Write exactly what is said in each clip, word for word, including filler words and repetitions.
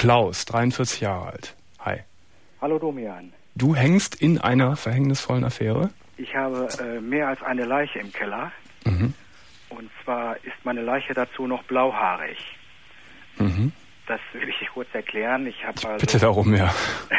Klaus, dreiundvierzig Jahre alt. Hi. Hallo Domian. Du hängst in einer verhängnisvollen Affäre? Ich habe äh, mehr als eine Leiche im Keller. Mhm. Und zwar ist meine Leiche dazu noch blauhaarig. Mhm. Das will ich kurz erklären. Ich habe also, bitte darum, ja.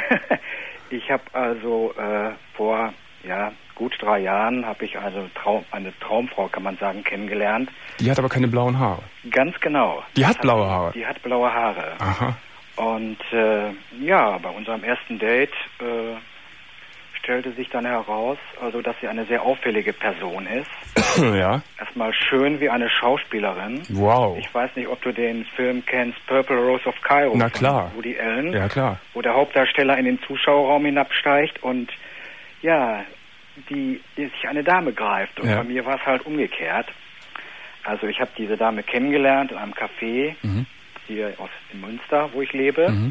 ich habe also äh, vor ja gut drei Jahren habe ich also Traum, eine Traumfrau, kann man sagen, kennengelernt. Die hat aber keine blauen Haare. Ganz genau. Die hat blaue Haare. Die hat blaue Haare. Aha. Und äh, ja, bei unserem ersten Date äh, stellte sich dann heraus, also dass sie eine sehr auffällige Person ist. Ja. Erstmal schön wie eine Schauspielerin. Wow. Ich weiß nicht, ob du den Film kennst, Purple Rose of Cairo. Na klar. Von Woody Allen. Ja, klar. Wo der Hauptdarsteller in den Zuschauerraum hinabsteigt und ja, die, die sich eine Dame greift. Und ja. bei mir war es halt umgekehrt. Also ich habe diese Dame kennengelernt in einem Café mhm. hier aus in Münster, wo ich lebe. Mhm.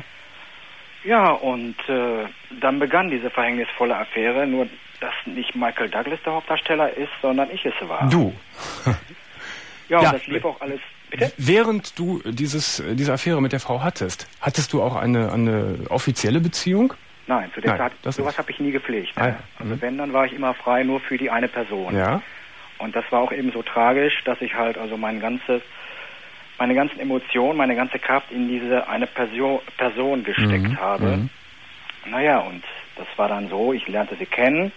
Ja, und äh, dann begann diese verhängnisvolle Affäre, nur dass nicht Michael Douglas der Hauptdarsteller ist, sondern ich es war. Du. ja, und ja, das lief auch alles... Bitte? Während du dieses, diese Affäre mit der Frau hattest, hattest du auch eine, eine offizielle Beziehung? Nein, zu der Nein, Zeit, das sowas habe ich nie gepflegt. Ah, ja. Also mhm. wenn, dann war ich immer frei nur für die eine Person. Ja. Und das war auch eben so tragisch, dass ich halt also mein ganzes, meine ganzen Emotionen, meine ganze Kraft in diese eine Person, Person gesteckt mhm. habe. Mhm. Naja, und das war dann so, ich lernte sie kennen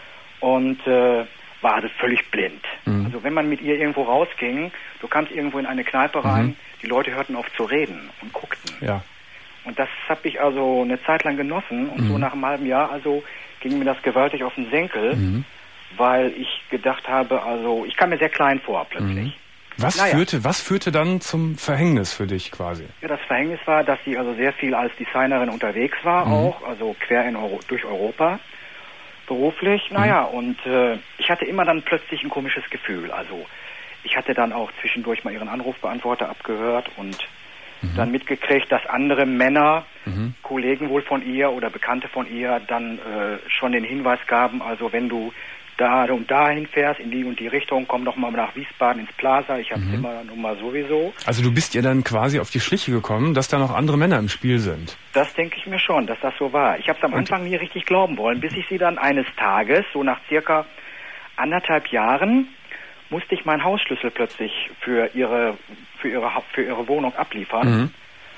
und äh, war also völlig blind. Mhm. Also wenn man mit ihr irgendwo rausging, du kamst irgendwo in eine Kneipe rein, mhm. die Leute hörten auf zu reden und guckten. Ja. Und das habe ich also eine Zeit lang genossen und mhm. so nach einem halben Jahr also ging mir das gewaltig auf den Senkel, mhm. weil ich gedacht habe, also ich kam mir sehr klein vor plötzlich. Mhm. Was, naja. führte, was führte dann zum Verhängnis für dich quasi? Ja, das Verhängnis war, dass sie also sehr viel als Designerin unterwegs war mhm. auch, also quer in Euro, durch Europa, beruflich. Naja, mhm. und äh, ich hatte immer dann plötzlich ein komisches Gefühl. Also ich hatte dann auch zwischendurch mal ihren Anrufbeantworter abgehört und mhm. dann mitgekriegt, dass andere Männer, mhm. Kollegen wohl von ihr oder Bekannte von ihr, dann äh, schon den Hinweis gaben, also wenn du da und dahin fährst, in die und die Richtung, komm doch mal nach Wiesbaden ins Plaza, ich habe mhm. Zimmer nun mal sowieso. Also du bist ihr dann quasi auf die Schliche gekommen, dass da noch andere Männer im Spiel sind? Das denke ich mir schon, dass das so war. Ich habe es am und Anfang nie richtig glauben wollen, bis ich sie dann eines Tages, so nach circa anderthalb Jahren, musste ich meinen Hausschlüssel plötzlich für ihre für ihre für ihre Wohnung abliefern. Mhm.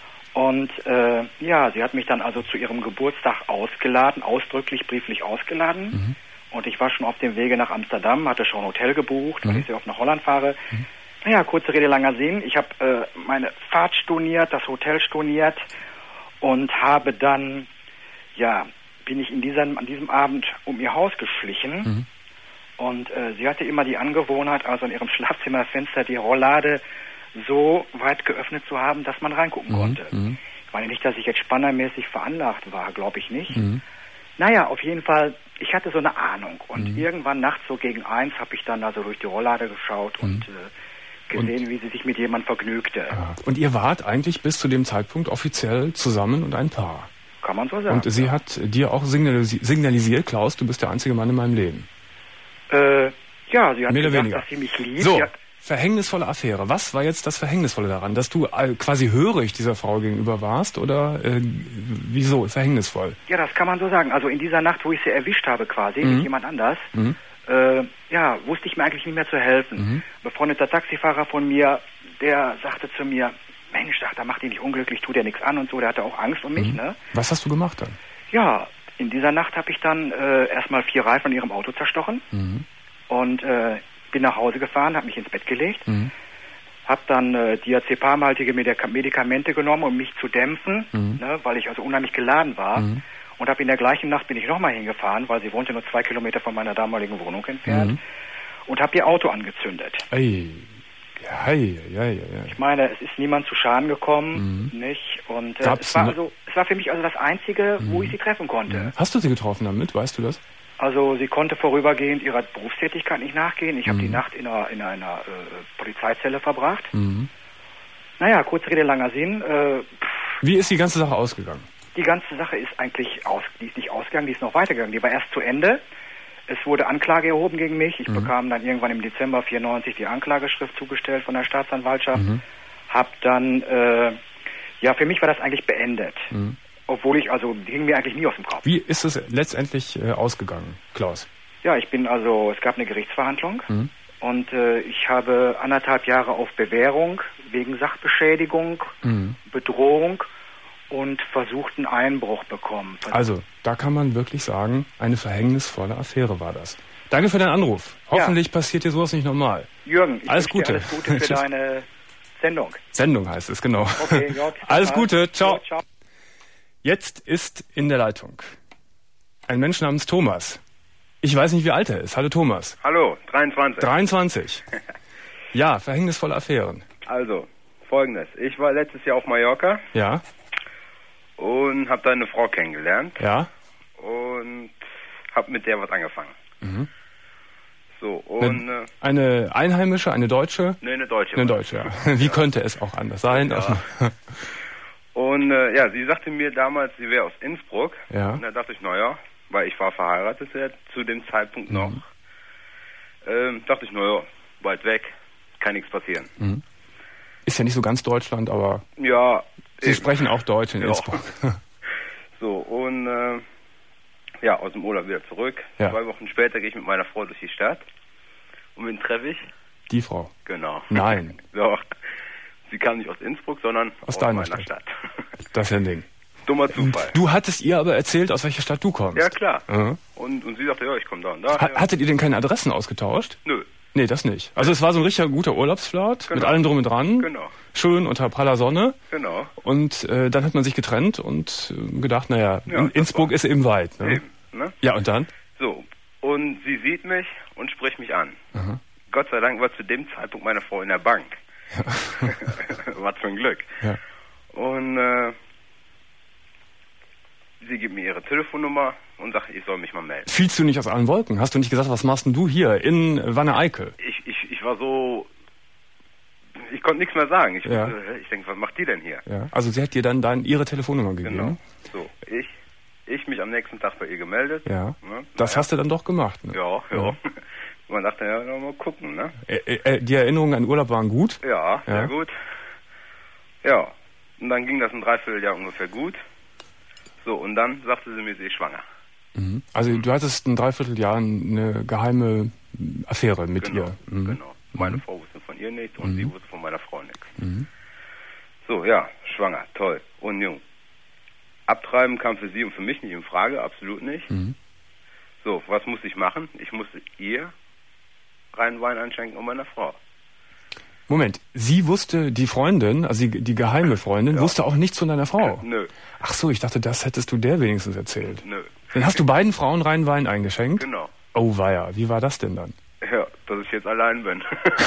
Und äh, ja, sie hat mich dann also zu ihrem Geburtstag ausgeladen, ausdrücklich brieflich ausgeladen. Mhm. Und ich war schon auf dem Wege nach Amsterdam, hatte schon ein Hotel gebucht, weil mhm. ich sehr oft nach Holland fahre. Mhm. Naja, kurze Rede, langer Sinn. Ich habe äh, meine Fahrt storniert, das Hotel storniert und habe dann, ja, bin ich in diesem, an diesem Abend um ihr Haus geschlichen. Mhm. Und äh, sie hatte immer die Angewohnheit, also in ihrem Schlafzimmerfenster die Rollade so weit geöffnet zu haben, dass man reingucken mhm. konnte. Mhm. Ich meine nicht, dass ich jetzt spannermäßig veranlagt war, glaube ich nicht. Mhm. Naja, auf jeden Fall, ich hatte so eine Ahnung. Und mhm. irgendwann nachts so gegen eins habe ich dann also durch die Rolllade geschaut mhm. und äh, gesehen, und, wie sie sich mit jemandem vergnügte. Ah. Und ihr wart eigentlich bis zu dem Zeitpunkt offiziell zusammen und ein Paar? Kann man so sagen. Und sie ja. hat dir auch signalisi- signalisiert, Klaus, du bist der einzige Mann in meinem Leben? Äh, ja, sie hat Mehr gesagt, weniger. dass sie mich liebt. So, sie hat verhängnisvolle Affäre. Was war jetzt das Verhängnisvolle daran? Dass du äh, quasi hörig dieser Frau gegenüber warst oder äh, wieso verhängnisvoll? Ja, das kann man so sagen. Also in dieser Nacht, wo ich sie erwischt habe quasi, mhm. mit jemand anders, mhm. äh, ja, wusste ich mir eigentlich nicht mehr zu helfen. Mhm. Ein befreundeter Taxifahrer von mir, der sagte zu mir, Mensch, da macht dich nicht unglücklich, tut dir nichts an und so, der hatte auch Angst um mich, mhm. ne? Was hast du gemacht dann? Ja, in dieser Nacht habe ich dann äh, erstmal vier Reifen an ihrem Auto zerstochen mhm. und äh, bin nach Hause gefahren, habe mich ins Bett gelegt, mhm. habe dann äh, diazepamhaltige Medika- Medikamente genommen, um mich zu dämpfen, mhm. ne, weil ich also unheimlich geladen war. Mhm. Und habe in der gleichen Nacht bin ich nochmal hingefahren, weil sie wohnte nur zwei Kilometer von meiner damaligen Wohnung entfernt, mhm. und habe ihr Auto angezündet. Ei. Ja, ja, ja, ja. Ich meine, es ist niemand zu Schaden gekommen, mhm. nicht? Und äh, es war also, es war für mich also das Einzige, mhm. wo ich sie treffen konnte. Mhm. Hast du sie getroffen damit? Weißt du das? Also sie konnte vorübergehend ihrer Berufstätigkeit nicht nachgehen. Ich habe mhm. die Nacht in einer, in einer äh, Polizeizelle verbracht. Mhm. Naja, kurze Rede, langer Sinn. Äh, Wie ist die ganze Sache ausgegangen? Die ganze Sache ist eigentlich aus, die ist nicht ausgegangen, die ist noch weitergegangen. Die war erst zu Ende. Es wurde Anklage erhoben gegen mich. Ich mhm. bekam dann irgendwann im Dezember vierundneunzig die Anklageschrift zugestellt von der Staatsanwaltschaft. Mhm. Hab dann äh, Ja, für mich war das eigentlich beendet. Mhm. Obwohl ich, also, die ging mir eigentlich nie aus dem Kopf. Wie ist es letztendlich äh, ausgegangen, Klaus? Ja, ich bin also, es gab eine Gerichtsverhandlung mhm. und äh, ich habe anderthalb Jahre auf Bewährung wegen Sachbeschädigung, mhm. Bedrohung und versuchten Einbruch bekommen. Also, da kann man wirklich sagen, eine verhängnisvolle Affäre war das. Danke für deinen Anruf. Hoffentlich ja. passiert dir sowas nicht nochmal. Jürgen, ich alles wünsche Gute. dir alles Gute für deine Sendung. Sendung heißt es, genau. Okay, ja, alles mal. Gute, ciao. Ja, ciao. Jetzt ist in der Leitung ein Mensch namens Thomas. Ich weiß nicht, wie alt er ist. Hallo Thomas. Hallo, dreiundzwanzig. dreiundzwanzig. Ja, verhängnisvolle Affären. Also, folgendes. Ich war letztes Jahr auf Mallorca. Ja. Und habe da eine Frau kennengelernt. Ja. Und habe mit der was angefangen. Mhm. So, und... Eine, eine Einheimische, eine Deutsche? Nee, eine Deutsche. Eine Deutsche, ja. Wie ja. könnte es auch anders sein? Ja. Und äh, ja, sie sagte mir damals, sie wäre aus Innsbruck. Ja. Und da dachte ich, naja, weil ich war verheiratet ja, zu dem Zeitpunkt noch. Mhm. Ähm, dachte ich, naja, weit weg, kann nichts passieren. Mhm. Ist ja nicht so ganz Deutschland, aber ja, Sie eben. sprechen auch Deutsch in ja. Innsbruck. So, und äh, ja, aus dem Urlaub wieder zurück. Ja. Zwei Wochen später gehe ich mit meiner Frau durch die Stadt. Und wen treffe ich? Die Frau? Genau. Nein. Doch. Sie kam nicht aus Innsbruck, sondern aus, aus deiner meiner Stadt. Stadt. Das ist ein Ding. Dummer Zufall. Du hattest ihr aber erzählt, aus welcher Stadt du kommst. Ja, klar. Mhm. Und, und sie sagte, ja, ich komme da und da. Ha- hattet ihr denn keine Adressen ausgetauscht? Nö. Nee, das nicht. Also es war so ein richtiger guter Urlaubsflirt, genau. mit allem drum und dran. Genau. Schön unter praller Sonne. Genau. Und äh, dann hat man sich getrennt und äh, gedacht, naja, ja, Innsbruck ist eben weit. Ne? Eben, ne? Ja, und dann? So, und sie sieht mich und spricht mich an. Aha. Gott sei Dank war zu dem Zeitpunkt meine Frau in der Bank. Ja. Was für ein Glück. Ja. Und äh, sie gibt mir ihre Telefonnummer und sagt, ich soll mich mal melden. Fielst du nicht aus allen Wolken? Hast du nicht gesagt, was machst denn du hier in Wanne-Eickel? Ich, ich, ich war so... Ich konnte nichts mehr sagen. Ich, ja. ich denke, was macht die denn hier? Ja. Also sie hat dir dann dein, ihre Telefonnummer gegeben? Genau. So, ich, ich mich am nächsten Tag bei ihr gemeldet. Ja. Ne? Das naja. hast du dann doch gemacht, ne? Ja, ja. ja. Man dachte, ja, mal gucken, ne? Äh, äh, die Erinnerungen an Urlaub waren gut? Ja, sehr ja. gut. Ja, und dann ging das ein Dreivierteljahr ungefähr gut. So, und dann sagte sie mir, sie ist schwanger. Mhm. Also du hattest ein Dreivierteljahr eine geheime Affäre mit genau, ihr? Mhm. Genau. Meine mhm. Frau wusste von ihr nichts und mhm. sie wusste von meiner Frau nichts. Mhm. So, ja, schwanger, toll und jung. Abtreiben kam für sie und für mich nicht in Frage, absolut nicht. Mhm. So, was musste ich machen? Ich musste ihr reinen Wein einschenken und meiner Frau. Moment, sie wusste, die Freundin, also die, die geheime Freundin, ja. wusste auch nichts von deiner Frau? Nö. Ach so, ich dachte, das hättest du der wenigstens erzählt. Nö. Dann hast du beiden Frauen reinen Wein eingeschenkt? Genau. Oh weia, wie war das denn dann? Ja, dass ich jetzt allein bin.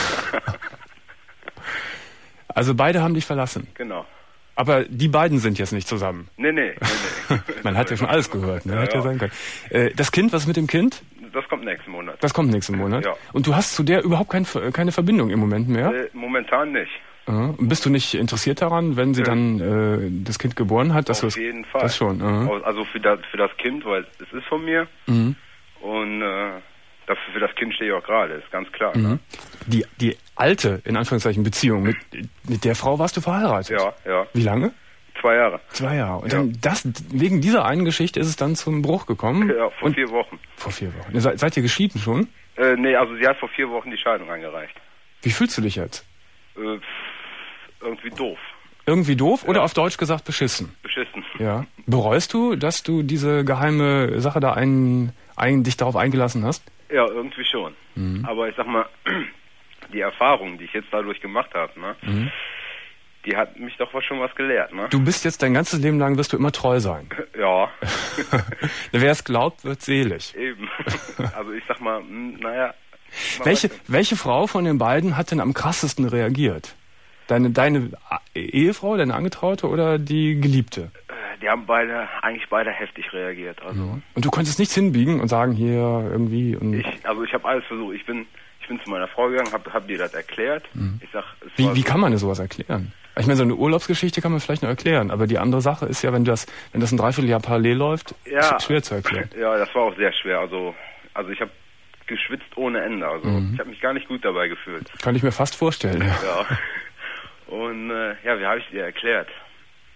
Also beide haben dich verlassen? Genau. Aber die beiden sind jetzt nicht zusammen? Nee, nee. nee, nee. Man hat ja schon alles gehört, ne? Ja, Hätte ja ja sein können. Äh, das Kind, was ist mit dem Kind? Das kommt nächsten Monat. Das kommt nächsten Monat? Ja. Und du hast zu der überhaupt kein, keine Verbindung im Moment mehr? Äh, momentan nicht. Uh, bist du nicht interessiert daran, wenn sie ja. dann äh, das Kind geboren hat? Dass Auf jeden Fall. Das schon. Uh. Also für das, für das Kind, weil es ist von mir. Mhm. Und äh, dafür, für das Kind stehe ich auch gerade, ist ganz klar. Mhm. Ne? Die, die alte, in Anführungszeichen, Beziehung, mit, mit der Frau warst du verheiratet? Ja, ja. Wie lange? Zwei Jahre. Zwei Jahre. Und ja. dann das, wegen dieser einen Geschichte ist es dann zum Bruch gekommen? Ja, vor Und vier Wochen. Vor vier Wochen. Se, seid ihr geschieden schon? Äh, nee, also sie hat vor vier Wochen die Scheidung eingereicht. Wie fühlst du dich jetzt? Äh, irgendwie doof. Irgendwie doof ja. oder auf Deutsch gesagt beschissen? Beschissen. Ja. Bereust du, dass du diese geheime Sache da ein, ein, dich darauf eingelassen hast? Ja, irgendwie schon. Mhm. Aber ich sag mal, die Erfahrung, die ich jetzt dadurch gemacht habe, ne, mhm. die hat mich doch schon was gelehrt. Ne? Du bist jetzt dein ganzes Leben lang, wirst du immer treu sein. Ja. Wer es glaubt, wird selig. Eben. Also ich sag mal, naja. Welche, welche Frau von den beiden hat denn am krassesten reagiert? Deine, deine Ehefrau, deine Angetraute oder die Geliebte? Die haben beide, eigentlich beide heftig reagiert. Also. Mhm. Und du konntest nichts hinbiegen und sagen, hier irgendwie... Und ich, also ich habe alles versucht. Ich bin, ich bin zu meiner Frau gegangen, habe hab dir das erklärt. Mhm. Ich sag, es wie war wie so, kann man denn sowas erklären? Ich meine, so eine Urlaubsgeschichte kann man vielleicht noch erklären, aber die andere Sache ist ja, wenn das, wenn das ein Dreivierteljahr parallel läuft, ja, schwer zu erklären. Ja, das war auch sehr schwer. Also, also ich habe geschwitzt ohne Ende. Also mhm. ich habe mich gar nicht gut dabei gefühlt. Kann ich mir fast vorstellen. Ja. Und äh, ja, wie habe ich dir erklärt?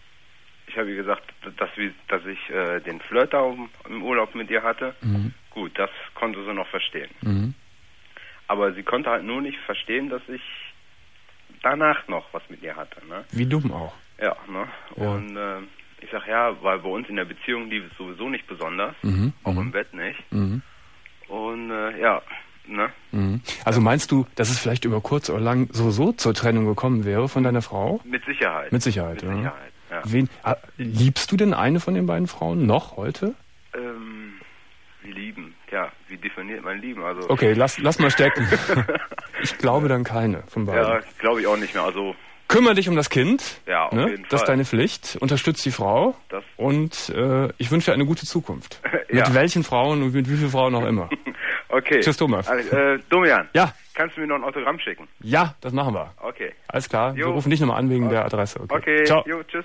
ich habe ihr gesagt, dass, wir, dass ich äh, den Flirt da im Urlaub mit ihr hatte. Mhm. Gut, das konnte sie noch verstehen. Mhm. Aber sie konnte halt nur nicht verstehen, dass ich danach noch was mit ihr hatte. Ne? Wie dumm auch. Ja, ne? Ja. Und äh, ich sag ja, weil bei uns in der Beziehung lief es sowieso nicht besonders, mhm. auch mhm. im Bett nicht. Mhm. Und äh, ja, ne? Mhm. Also meinst du, dass es vielleicht über kurz oder lang sowieso zur Trennung gekommen wäre von deiner Frau? Mit Sicherheit. Mit Sicherheit, Mit ja. Sicherheit, ja. Wen, ah, liebst du denn eine von den beiden Frauen noch heute? Ähm, lieben, ja, wie definiert man Lieben? Also okay, lass, lass mal stecken. Ich glaube dann keine von beiden. Ja, glaube ich auch nicht mehr, also... Kümmere dich um das Kind, ja, auf ne? jeden Fall. Das ist deine Pflicht. Unterstütz die Frau das und äh, ich wünsche dir eine gute Zukunft. Ja. Mit welchen Frauen und mit wie vielen Frauen auch immer. Okay. Tschüss, Thomas. Also, äh, Domian, ja. Kannst du mir noch ein Autogramm schicken? Ja, das machen wir. Okay. Alles klar, jo. Wir rufen dich nochmal an wegen okay. der Adresse. Okay, okay. Ciao. Jo, tschüss.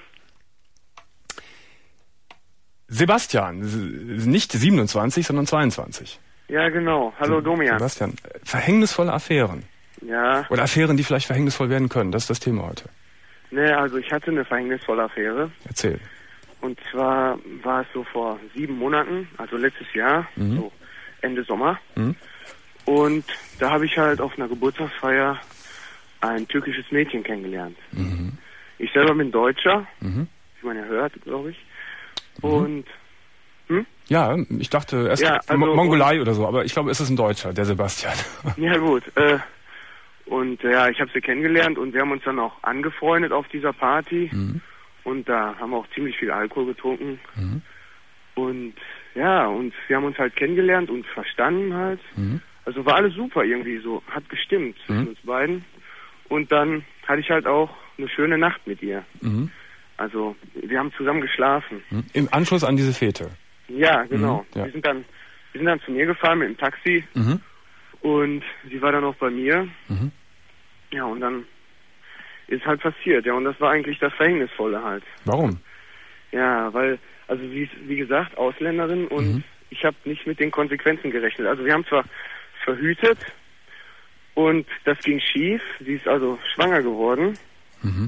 Sebastian, nicht siebenundzwanzig, sondern zweiundzwanzig. Ja, genau. Hallo, Domian. Sebastian, verhängnisvolle Affären. Ja. Oder Affären, die vielleicht verhängnisvoll werden können. Das ist das Thema heute. Ne, also ich hatte eine verhängnisvolle Affäre. Erzähl. Und zwar war es so vor sieben Monaten, also letztes Jahr, mhm. so Ende Sommer. Mhm. Und da habe ich halt auf einer Geburtstagsfeier ein türkisches Mädchen kennengelernt. Mhm. Ich selber bin Deutscher, mhm. wie man ja hört, glaube ich. Mhm. Und hm? Ja, ich dachte erst ja, also, Mongolei oder so, aber ich glaube, es ist ein Deutscher, der Sebastian. Ja gut, äh, und ja, ich habe sie kennengelernt und wir haben uns dann auch angefreundet auf dieser Party. Mhm. Und da haben wir auch ziemlich viel Alkohol getrunken. Mhm. Und ja, und wir haben uns halt kennengelernt und verstanden halt. Mhm. Also war alles super irgendwie so, hat gestimmt zwischen mhm. uns beiden. Und dann hatte ich halt auch eine schöne Nacht mit ihr. Mhm. Also wir haben zusammen geschlafen. Mhm. Im Anschluss an diese Fete? Ja, genau. Mhm. Ja. Wir sind dann, wir sind dann zu mir gefahren mit dem Taxi. Mhm. Und sie war dann auch bei mir. Mhm. Ja, und dann ist halt passiert. Ja, und das war eigentlich das Verhängnisvolle halt. Warum? Ja, weil, also sie ist, wie gesagt, Ausländerin und mhm. ich habe nicht mit den Konsequenzen gerechnet. Also wir haben zwar verhütet und das ging schief. Sie ist also schwanger geworden. Mhm.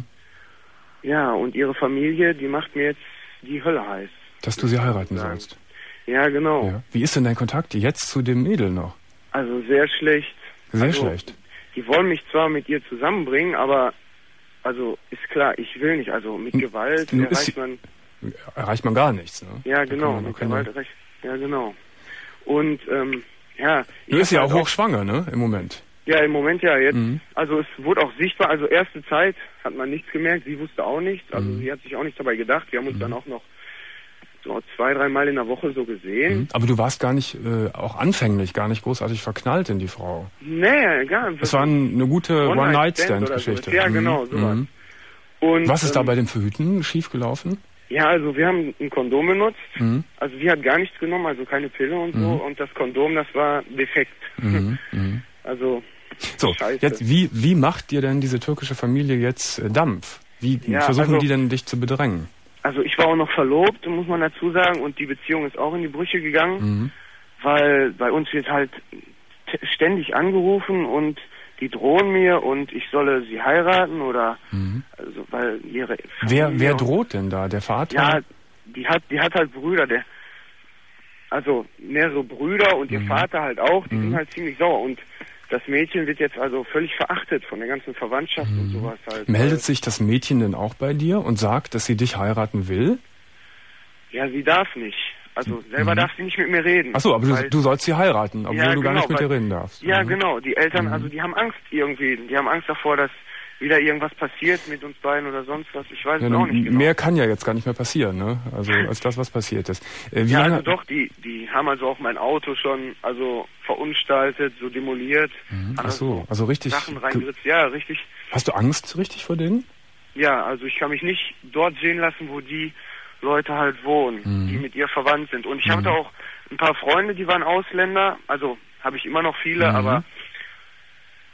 Ja, und ihre Familie, die macht mir jetzt die Hölle heiß. Dass du sie heiraten sollst? Ja, genau. Ja. Wie ist denn dein Kontakt jetzt zu dem Mädel noch? Also sehr schlecht. Sehr also, schlecht. Die wollen mich zwar mit ihr zusammenbringen, aber also ist klar, ich will nicht. Also mit Gewalt Nun erreicht man... Erreicht man gar nichts, ne? Ja, genau. Mit Gewalt erreicht... Ja, genau. Und, ähm, ja... Du bist ja auch hochschwanger, ne? Im Moment. Ja, im Moment ja. Jetzt, mhm. Also es wurde auch sichtbar. Also erste Zeit hat man nichts gemerkt. Sie wusste auch nichts. Also mhm. sie hat sich auch nichts dabei gedacht. Wir haben uns mhm. dann auch noch so zwei, dreimal in der Woche so gesehen. Mhm. Aber du warst gar nicht, äh, auch anfänglich, gar nicht großartig verknallt in die Frau. Nee, gar nicht. Es war eine gute One-Night-Stand-Geschichte. So. Ja, genau, mhm. sowas. Mhm. Und, Was ist ähm, da bei dem Verhüten schiefgelaufen? Ja, also wir haben ein Kondom benutzt. Mhm. Also sie hat gar nichts genommen, also keine Pille und so. Mhm. Und das Kondom, das war defekt. Mhm. Mhm. Also so, Scheiße. Jetzt wie wie macht dir denn diese türkische Familie jetzt äh, Dampf? Wie ja, versuchen also, die denn dich zu bedrängen? Also ich war auch noch verlobt, muss man dazu sagen, und die Beziehung ist auch in die Brüche gegangen, mhm. weil bei uns wird halt ständig angerufen und die drohen mir und ich solle sie heiraten oder mhm. also weil ihre Wer wer droht denn da? Der Vater? Ja, die hat die hat halt Brüder, der also mehrere Brüder und ihr mhm. Vater halt auch, die mhm. sind halt ziemlich sauer und das Mädchen wird jetzt also völlig verachtet von der ganzen Verwandtschaft mhm. und sowas halt. Meldet sich das Mädchen denn auch bei dir und sagt, dass sie dich heiraten will? Ja, sie darf nicht. Also selber mhm. darf sie nicht mit mir reden. Ach so, aber du, du sollst sie heiraten, obwohl ja, du gar genau, nicht mit weil, ihr reden darfst. Ja, mhm. genau. Die Eltern, mhm. also die haben Angst irgendwie. Die haben Angst davor, dass wieder irgendwas passiert mit uns beiden oder sonst was. Ich weiß ja, es auch nicht genau. Mehr kann ja jetzt gar nicht mehr passieren, ne? Also als das, was passiert ist. Äh, wie ja, lange... also doch, die, die haben also auch mein Auto schon also verunstaltet, so demoliert. Mhm. Ach so, also richtig... Sachen reingeritzt, ja, richtig. Hast du Angst richtig vor denen? Ja, also ich kann mich nicht dort sehen lassen, wo die Leute halt wohnen, mhm. die mit ihr verwandt sind. Und ich mhm. hatte auch ein paar Freunde, die waren Ausländer, also habe ich immer noch viele, mhm. aber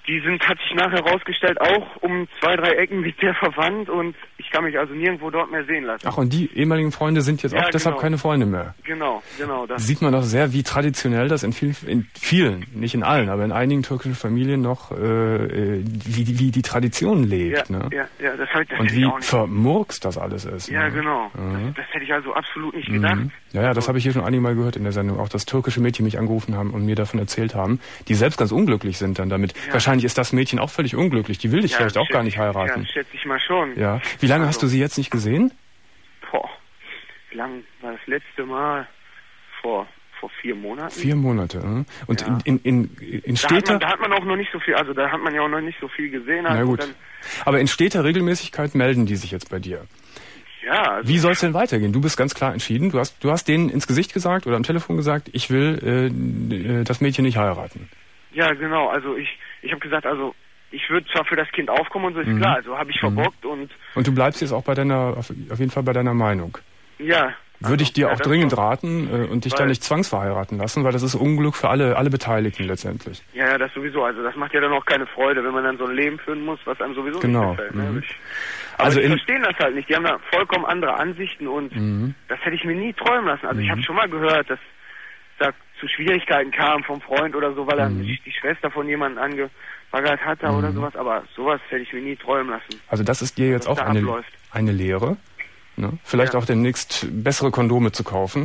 die sind, hat sich nachher herausgestellt, auch um zwei, drei Ecken mit der verwandt und ich kann mich also nirgendwo dort mehr sehen lassen. Ach, und die ehemaligen Freunde sind jetzt Ja, auch deshalb genau. keine Freunde mehr? Genau, genau. Das Sieht man doch sehr, wie traditionell das in vielen, in vielen, nicht in allen, aber in einigen türkischen Familien noch, äh, wie, die- wie die Tradition lebt, ja, ne? ja, ja, das, hab ich, das Und hätte wie ich auch nicht. vermurkst das alles ist. Ja, ne? genau. Mhm. Das, das hätte ich also absolut nicht gedacht. Mhm. Ja, ja, das Also, habe ich hier schon einige Mal gehört in der Sendung, auch dass türkische Mädchen mich angerufen haben und mir davon erzählt haben, die selbst ganz unglücklich sind dann damit. Ja. Wahrscheinlich ist das Mädchen auch völlig unglücklich, die will dich ja, vielleicht auch schätze gar nicht ich- heiraten. Ja, schätze ich mal schon. Ja. Wie lange Also, hast du sie jetzt nicht gesehen? Boah, wie lang war das letzte Mal? Vor, vor vier Monaten? Vier Monate. äh? Und Ja. in, in, in, in Da hat, steter, man, da hat man auch noch nicht so viel, also da hat man ja auch noch nicht so viel gesehen. Also na gut, Dann, aber in steter Regelmäßigkeit melden die sich jetzt bei dir. ja, also, Wie soll es denn weitergehen? Du bist ganz klar entschieden. Du hast, du hast denen ins Gesicht gesagt oder am Telefon gesagt, ich will äh, äh, das Mädchen nicht heiraten. ja, genau. Also ich, ich habe gesagt, also ich würde zwar für das Kind aufkommen und so, ist Mhm. klar, also habe ich verbockt und Und du bleibst jetzt auch bei deiner, auf, auf jeden Fall bei deiner Meinung. ja. Würde also, ich dir ja, auch das dringend war- raten äh, und dich da Weil- nicht zwangsverheiraten lassen, weil das ist Unglück für alle, alle Beteiligten letztendlich. Ja, ja, das sowieso. Also das macht ja dann auch keine Freude, wenn man dann so ein Leben führen muss, was einem sowieso Genau. nicht gefällt. Ne? Mhm. Ich, aber Also die in- verstehen das halt nicht. Die haben da vollkommen andere Ansichten und Mhm. das hätte ich mir nie träumen lassen. Also ich habe schon mal gehört, dass da zu Schwierigkeiten kam vom Freund oder so, weil er Mhm. die, die Schwester von jemandem angebaggert hatte Mhm. oder sowas. Aber sowas hätte ich mir nie träumen lassen. Also das ist dir jetzt Was auch da eine, abläuft. eine Lehre. Ne? Vielleicht Ja. auch demnächst bessere Kondome zu kaufen.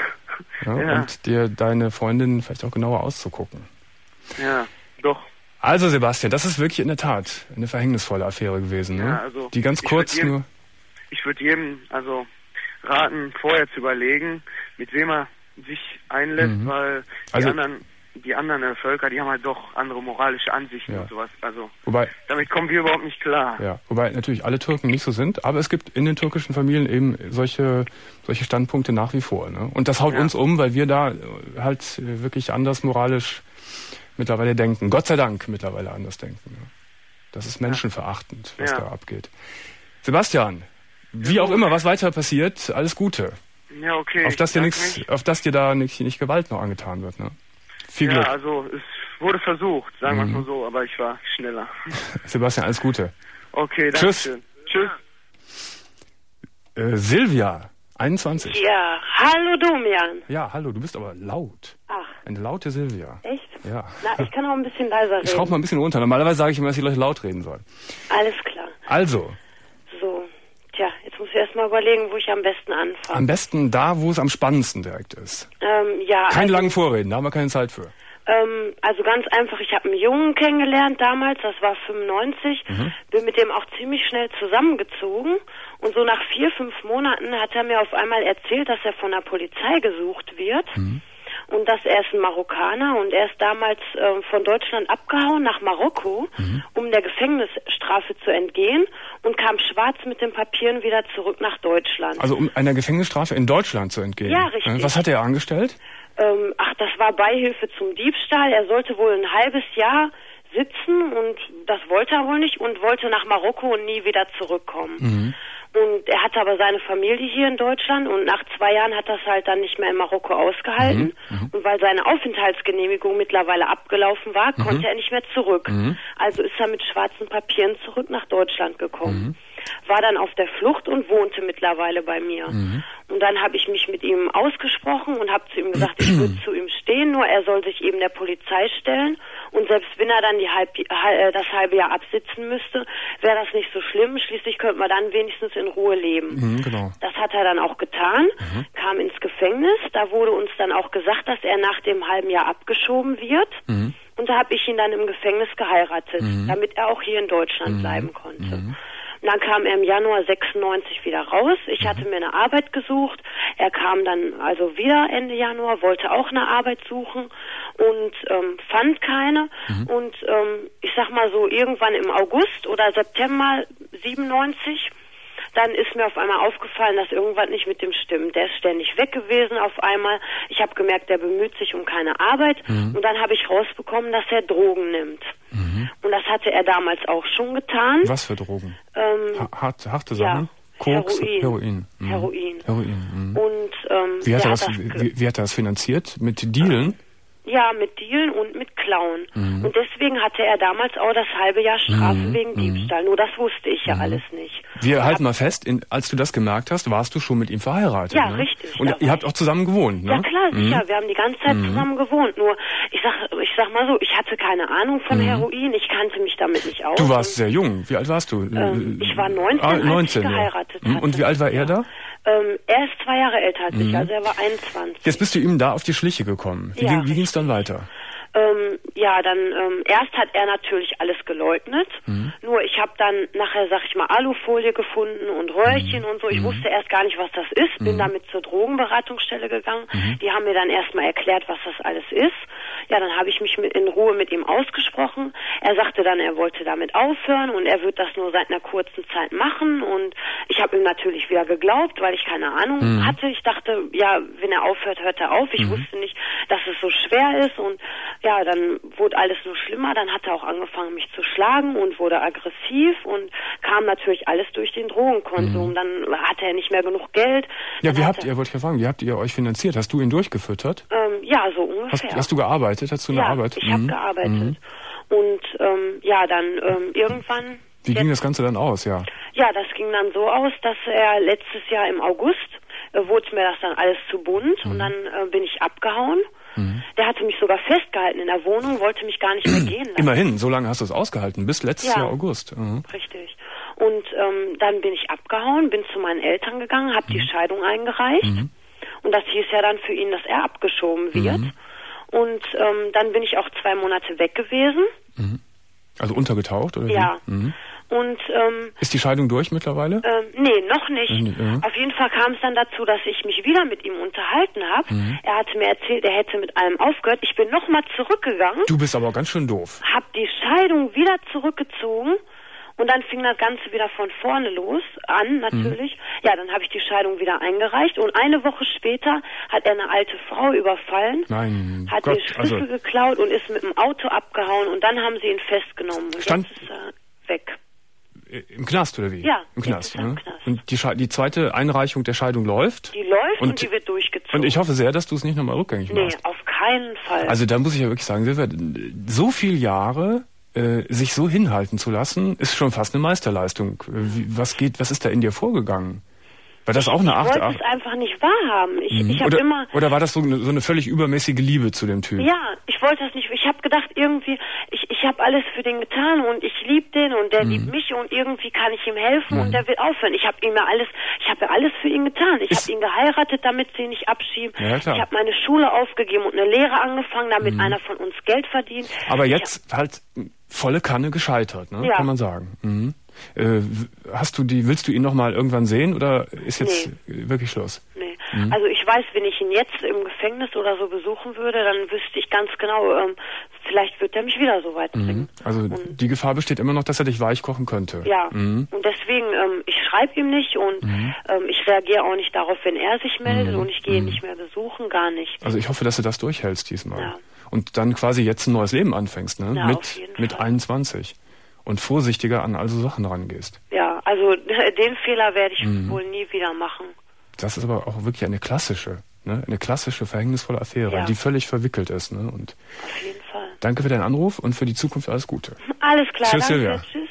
Ja, Ja. Und dir deine Freundin vielleicht auch genauer auszugucken. Ja, doch. Also Sebastian, das ist wirklich in der Tat eine verhängnisvolle Affäre gewesen. Ne? Ja, also Die ganz ich kurz würd jedem- nur... Ich würde jedem also raten, vorher zu überlegen, mit wem er sich einlässt, Mhm. weil die Also- anderen, die anderen äh, Völker, die haben halt doch andere moralische Ansichten Ja. und sowas. Also Wobei, damit kommen wir überhaupt nicht klar. ja, wobei natürlich alle Türken nicht so sind, aber es gibt in den türkischen Familien eben solche, solche Standpunkte nach wie vor. Ne? Und das haut Ja. uns um, weil wir da äh, halt äh, wirklich anders moralisch mittlerweile denken. Gott sei Dank mittlerweile anders denken. Ne? Das ist menschenverachtend, was Ja. da abgeht. Sebastian, wie auch immer, was weiter passiert, alles Gute. Ja, okay. Auf dass ich dir bedanke nichts, mich. auf dass dir da nicht, nicht Gewalt noch angetan wird. Ne? Viel Ja, Glück. also es wurde versucht, sagen wir Mhm. es mal so, aber ich war schneller. Sebastian, alles Gute. Okay, danke Tschüss. schön. Tschüss. Äh, Silvia, einundzwanzig. Ja, hallo Domian. Ja, hallo, du bist aber laut. Ach, Eine laute Silvia. echt? Ja. Na, ich kann auch ein bisschen leiser Ich schraube reden. mal ein bisschen runter. Normalerweise sage ich immer, dass die Leute laut reden sollen. Alles klar. Also, So, tja, jetzt muss ich erst mal überlegen, wo ich am besten anfange. am besten da, wo es am spannendsten direkt ist. Ähm, ja, Keine also, langen Vorreden, da haben wir keine Zeit für. ähm, also ganz einfach, ich habe einen Jungen kennengelernt damals, das war fünfundneunzig, Mhm. bin mit dem auch ziemlich schnell zusammengezogen und so nach vier, fünf Monaten hat er mir auf einmal erzählt, dass er von der Polizei gesucht wird. Mhm. Und dass er ist ein Marokkaner und er ist damals äh, von Deutschland abgehauen nach Marokko, Mhm. um der Gefängnisstrafe zu entgehen und kam schwarz mit den Papieren wieder zurück nach Deutschland. Also um einer Gefängnisstrafe in Deutschland zu entgehen. Ja, richtig. Äh, Was hat er angestellt? Ähm, ach, das war Beihilfe zum Diebstahl. Er sollte wohl ein halbes Jahr sitzen und das wollte er wohl nicht und wollte nach Marokko und nie wieder zurückkommen. Mhm. Und er hatte aber seine Familie hier in Deutschland und nach zwei Jahren hat das halt dann nicht mehr in Marokko ausgehalten. Mhm. Und weil seine Aufenthaltsgenehmigung mittlerweile abgelaufen war, Mhm. konnte er nicht mehr zurück. Mhm. Also ist er mit schwarzen Papieren zurück nach Deutschland gekommen. War dann auf der Flucht und wohnte mittlerweile bei mir. Mhm. Und dann habe ich mich mit ihm ausgesprochen und habe zu ihm gesagt, ich würde zu ihm stehen, nur er soll sich eben der Polizei stellen. Und selbst wenn er dann die halb, äh, das halbe Jahr absitzen müsste, wäre das nicht so schlimm. Schließlich könnte man dann wenigstens in Ruhe leben. Mhm, genau. Das hat er dann auch getan, kam ins Gefängnis. Da wurde uns dann auch gesagt, dass er nach dem halben Jahr abgeschoben wird. Mhm. Und da habe ich ihn dann im Gefängnis geheiratet, Mhm. damit er auch hier in Deutschland Mhm. bleiben konnte. Mhm. Und dann kam er im Januar sechsundneunzig wieder raus. Ich hatte mir eine Arbeit gesucht. Er kam dann also wieder Ende Januar, wollte auch eine Arbeit suchen und ähm, fand keine. Mhm. Und ähm, ich sag mal so, irgendwann im August oder September siebenundneunzig, dann ist mir auf einmal aufgefallen, dass irgendwas nicht mit dem stimmt. Der ist ständig weg gewesen auf einmal. Ich habe gemerkt, der bemüht sich um keine Arbeit. Mhm. Und dann habe ich rausbekommen, dass er Drogen nimmt. Mhm. Und das hatte er damals auch schon getan. Was für Drogen? Ähm, Ha hart, harte ja, Sachen? Koks? Heroin. Heroin. Mhm. Heroin. Heroin. Mhm. Und ähm, Wie hat, der er das, hat das ge- wie, wie hat er das finanziert? Mit Dealen? Ja, mit Dealen und mit Klauen. Mhm. Und deswegen hatte er damals auch das halbe Jahr Strafe mhm. wegen Diebstahl. Nur das wusste ich ja mhm. alles nicht. Wir halten mal fest, in, als du das gemerkt hast, warst du schon mit ihm verheiratet. Ja, ne? richtig. Und ihr habt auch zusammen gewohnt, ne? Ja klar, mhm. sicher. Wir haben die ganze Zeit mhm. zusammen gewohnt. Nur, ich sag, ich sag mal so, ich hatte keine Ahnung von mhm. Heroin. Ich kannte mich damit nicht aus. Du warst sehr jung. Wie alt warst du? Ähm, ich war neunzehn, ah, neunzehn als ich geheiratet ja. hatte. Und wie alt war er da? Ähm, er ist zwei Jahre älter als ich, also er war einundzwanzig. Jetzt bist du ihm da auf die Schliche gekommen. Wie, ja, wie ging es dann weiter? Ähm, ja, dann ähm, erst hat er natürlich alles geleugnet. Mhm. Nur ich habe dann nachher, sag ich mal, Alufolie gefunden und Röhrchen mhm. und so. Ich mhm. wusste erst gar nicht, was das ist. Bin mhm. damit zur Drogenberatungsstelle gegangen. Mhm. Die haben mir dann erstmal erklärt, was das alles ist. Ja, dann habe ich mich mit, in Ruhe mit ihm ausgesprochen. Er sagte dann, er wollte damit aufhören und er wird das nur seit einer kurzen Zeit machen. Und ich habe ihm natürlich wieder geglaubt, weil ich keine Ahnung mhm. hatte. Ich dachte, ja, wenn er aufhört, hört er auf. Ich mhm. wusste nicht, dass es so schwer ist. Und ja, dann wurde alles nur schlimmer. Dann hat er auch angefangen, mich zu schlagen und wurde aggressiv und kam natürlich alles durch den Drogenkonsum. Mhm. Dann hatte er nicht mehr genug Geld. Ja, dann wie habt ihr, wollte ich ja fragen, wie habt ihr euch finanziert? Hast du ihn durchgefüttert? Ähm, ja, so ungefähr. Hast, hast du gearbeitet? Hast du eine ja, Arbeit? ich mhm. habe gearbeitet. Mhm. Und ähm, ja, dann ähm, irgendwann... Wie ging das Ganze dann aus, ja? Ja, das ging dann so aus, dass er letztes Jahr im August äh, wurde mir das dann alles zu bunt mhm. und dann äh, bin ich abgehauen. Mhm. Der hatte mich sogar festgehalten in der Wohnung, wollte mich gar nicht mehr gehen lassen. Immerhin, so lange hast du es ausgehalten, bis letztes ja, Jahr August. Mhm. Richtig. Und ähm, dann bin ich abgehauen, bin zu meinen Eltern gegangen, habe mhm. die Scheidung eingereicht. Mhm. Und das hieß ja dann für ihn, dass er abgeschoben wird. Mhm. Und ähm, dann bin ich auch zwei Monate weg gewesen. Mhm. Also untergetaucht, oder? Ja. Wie? Mhm. Und, ähm, ist die Scheidung durch mittlerweile? Ähm, nee, noch nicht. Ja. Auf jeden Fall kam es dann dazu, dass ich mich wieder mit ihm unterhalten habe. Mhm. Er hatte mir erzählt, er hätte mit allem aufgehört. Ich bin nochmal zurückgegangen. Du bist aber ganz schön doof. Hab die Scheidung wieder zurückgezogen. Und dann fing das Ganze wieder von vorne los an, natürlich. Mhm. Ja, dann habe ich die Scheidung wieder eingereicht. Und eine Woche später hat er eine alte Frau überfallen. Nein, hat Gott, ihr Schlüssel also geklaut und ist mit dem Auto abgehauen. Und dann haben sie ihn festgenommen. Und stand jetzt ist er weg. Im Knast, oder wie? Ja, im Knast. Ja. Ne? Im Knast. Und die, Sche- die zweite Einreichung der Scheidung läuft? Die läuft und, und die wird durchgezogen. Und ich hoffe sehr, dass du es nicht nochmal rückgängig nee, machst. Nee, auf keinen Fall. Also da muss ich ja wirklich sagen, Silvia, so viele Jahre äh, sich so hinhalten zu lassen, ist schon fast eine Meisterleistung. Wie, was geht, was ist da in dir vorgegangen? War das auch eine ich achte? Ich wollte es einfach nicht wahrhaben. Ich, mhm. ich habe immer... Oder war das so eine, so eine völlig übermäßige Liebe zu dem Typ? Ja, ich wollte das nicht. Ich habe gedacht, irgendwie, ich, ich habe alles für den getan und ich liebe den und der mhm. liebt mich und irgendwie kann ich ihm helfen mhm. und der will aufhören. Ich habe ihm ja alles, ich habe ja alles für ihn getan. Ich habe ihn geheiratet, damit sie ihn nicht abschieben. Ja, klar. Ich habe meine Schule aufgegeben und eine Lehre angefangen, damit mhm. einer von uns Geld verdient. Aber jetzt hab, halt volle Kanne gescheitert, ne? Ja. Kann man sagen. Mhm. Äh, hast du die, willst du ihn noch mal irgendwann sehen oder ist jetzt nee. wirklich Schluss? Nee. Mhm. Also ich weiß, wenn ich ihn jetzt im Gefängnis oder so besuchen würde, dann wüsste ich ganz genau, ähm, vielleicht wird er mich wieder so weit bringen. Mhm. Also und die Gefahr besteht immer noch, dass er dich weich kochen könnte. Ja, mhm. und deswegen, ähm, ich schreibe ihm nicht und mhm. ähm, ich reagiere auch nicht darauf, wenn er sich meldet mhm. und ich gehe ihn mhm. nicht mehr besuchen, gar nicht. Also ich hoffe, dass du das durchhältst diesmal. Ja. Und dann quasi jetzt ein neues Leben anfängst, ne? Ja, mit, auf jeden mit Fall. einundzwanzig. Und vorsichtiger an all so Sachen rangehst. Ja, also den Fehler werde ich mhm. wohl nie wieder machen. Das ist aber auch wirklich eine klassische, ne? Eine klassische, verhängnisvolle Affäre, ja. die völlig verwickelt ist. Ne? Und auf jeden Fall. Danke für deinen Anruf und für die Zukunft alles Gute. Alles klar, Tschüss, danke. Silvia. Tschüss.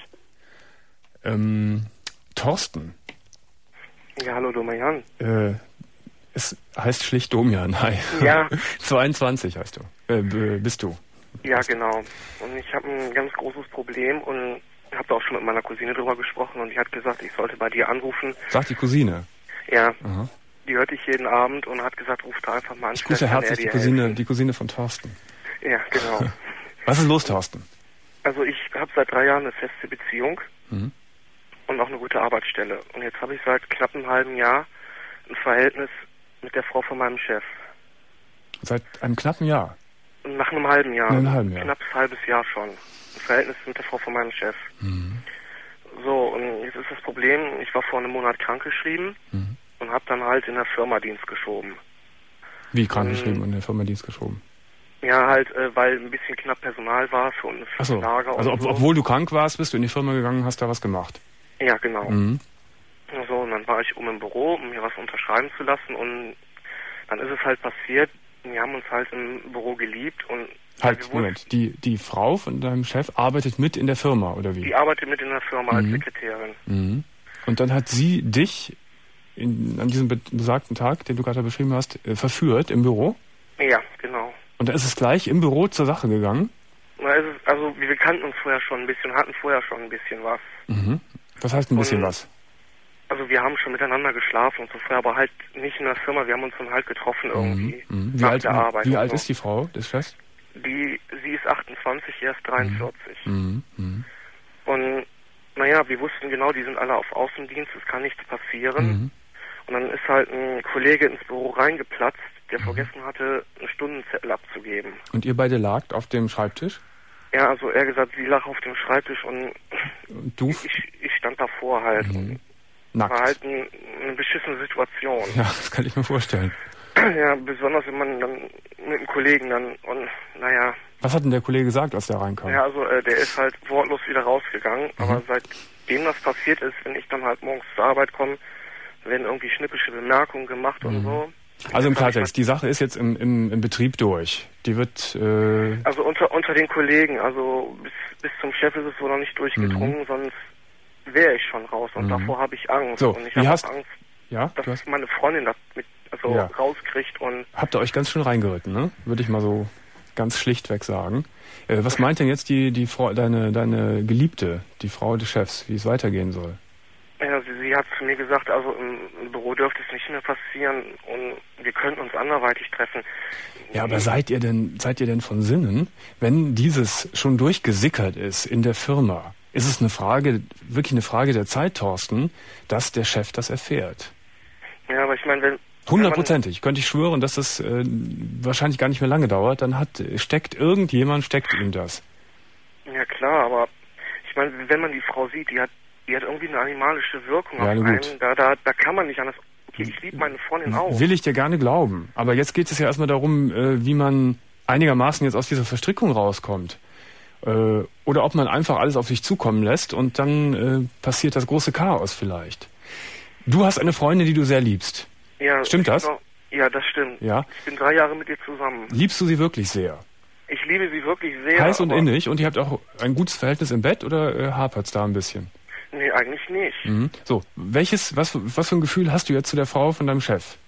Ähm, Thorsten. Ja, hallo Domian. Äh, es heißt schlicht Domian, hi. Ja. zweiundzwanzig heißt du, äh, bist du. Ja, genau. Und ich habe ein ganz großes Problem und habe auch schon mit meiner Cousine drüber gesprochen und die hat gesagt, ich sollte bei dir anrufen. Sagt die Cousine? Ja. Aha. Die hört dich jeden Abend und hat gesagt, ruf da einfach mal an. Ich grüße herzlich die Cousine, die Cousine von Thorsten. Ja, genau. Was ist los, Thorsten? Also ich habe seit drei Jahren eine feste Beziehung mhm. und auch eine gute Arbeitsstelle. Und jetzt habe ich seit knapp einem halben Jahr ein Verhältnis mit der Frau von meinem Chef. Seit einem knappen Jahr? Nach einem halben Jahr. Nach einem halben Jahr. Knappes halbes Jahr schon. Ein Verhältnis mit der Frau von meinem Chef. Mhm. So, und jetzt ist das Problem, ich war vor einem Monat krankgeschrieben mhm. und habe dann halt in der Firma Dienst geschoben. Wie krankgeschrieben und in der Firma Dienst geschoben? Ja, halt, äh, weil ein bisschen knapp Personal war für, für Ach so. Lager. Also und ob, so. obwohl du krank warst, bist du in die Firma gegangen und hast da was gemacht? Ja, genau. Mhm. So, und dann war ich um im Büro, um mir was unterschreiben zu lassen und dann ist es halt passiert, Wir haben uns halt im Büro geliebt und... Halt, wir Moment, die, die Frau von deinem Chef arbeitet mit in der Firma, oder wie? Die arbeitet mit in der Firma mhm. als Sekretärin. Mhm. Und dann hat sie dich in, an diesem besagten Tag, den du gerade beschrieben hast, äh, verführt im Büro? Ja, genau. Und da ist es gleich im Büro zur Sache gegangen? Na, es ist, also wir kannten uns vorher schon ein bisschen, hatten vorher schon ein bisschen was. Mhm. Was heißt ein bisschen und, was? Also wir haben schon miteinander geschlafen und so vorher, aber halt nicht in der Firma, wir haben uns dann halt getroffen irgendwie mhm. nach wie alt, der Arbeit. Wie alt so. ist die Frau des Chefs? Die, sie ist achtundzwanzig, er ist dreiundvierzig. Mhm. Mhm. Und naja, wir wussten genau, die sind alle auf Außendienst, es kann nichts passieren. Mhm. Und dann ist halt ein Kollege ins Büro reingeplatzt, der mhm. vergessen hatte, einen Stundenzettel abzugeben. Und ihr beide lagt auf dem Schreibtisch? Ja, also er gesagt, sie lag auf dem Schreibtisch und, und du? Ich, ich stand davor halt. Mhm. Und nackt. War halt ein, eine beschissene Situation. Ja, das kann ich mir vorstellen. Ja, besonders wenn man dann mit einem Kollegen dann und naja. Was hat denn der Kollege gesagt, als der reinkam? Ja, also äh, der ist halt wortlos wieder rausgegangen, mhm. aber seitdem das passiert ist, wenn ich dann halt morgens zur Arbeit komme, werden irgendwie schnippische Bemerkungen gemacht mhm. und so. Also im Klartext, die Sache ist jetzt im, im, im Betrieb durch. Die wird... Äh also unter unter den Kollegen, also bis, bis zum Chef ist es wohl noch nicht durchgedrungen, mhm. sonst wäre ich schon raus und mhm. davor habe ich Angst. So, und ich habe Angst, ja, dass hast... meine Freundin das mit also ja. rauskriegt und... Habt ihr euch ganz schön reingeritten, ne? Würde ich mal so ganz schlichtweg sagen. Äh, was meint denn jetzt die, die Frau, deine, deine Geliebte, die Frau des Chefs, wie es weitergehen soll? Ja, sie, sie hat zu mir gesagt, also im, im Büro dürfte es nicht mehr passieren und wir könnten uns anderweitig treffen. Ja, aber seid ihr denn, seid ihr denn von Sinnen, wenn dieses schon durchgesickert ist in der Firma, ist es eine Frage, wirklich eine Frage der Zeit, Thorsten, dass der Chef das erfährt? Ja, aber ich meine, wenn... Hundertprozentig. Könnte ich schwören, dass das äh, wahrscheinlich gar nicht mehr lange dauert. Dann hat steckt irgendjemand, steckt ihm das. Ja klar, aber ich meine, wenn man die Frau sieht, die hat die hat irgendwie eine animalische Wirkung ja, auf gut. einen. Da, da, da kann man nicht anders... Okay, ich liebe meine Freundin auch. Will ich dir gerne glauben. Aber jetzt geht es ja erstmal darum, äh, wie man einigermaßen jetzt aus dieser Verstrickung rauskommt. Äh, oder ob man einfach alles auf sich zukommen lässt und dann äh, passiert das große Chaos vielleicht. Du hast eine Freundin, die du sehr liebst. Ja, stimmt das? Genau, ja, das stimmt. Ja. Ich bin drei Jahre mit ihr zusammen. Liebst du sie wirklich sehr? Ich liebe sie wirklich sehr. Heiß und innig? Und ihr habt auch ein gutes Verhältnis im Bett oder äh, hapert's da ein bisschen? Nee, eigentlich nicht. Mhm. So, welches, was, was für ein Gefühl hast du jetzt zu der Frau von deinem Chef?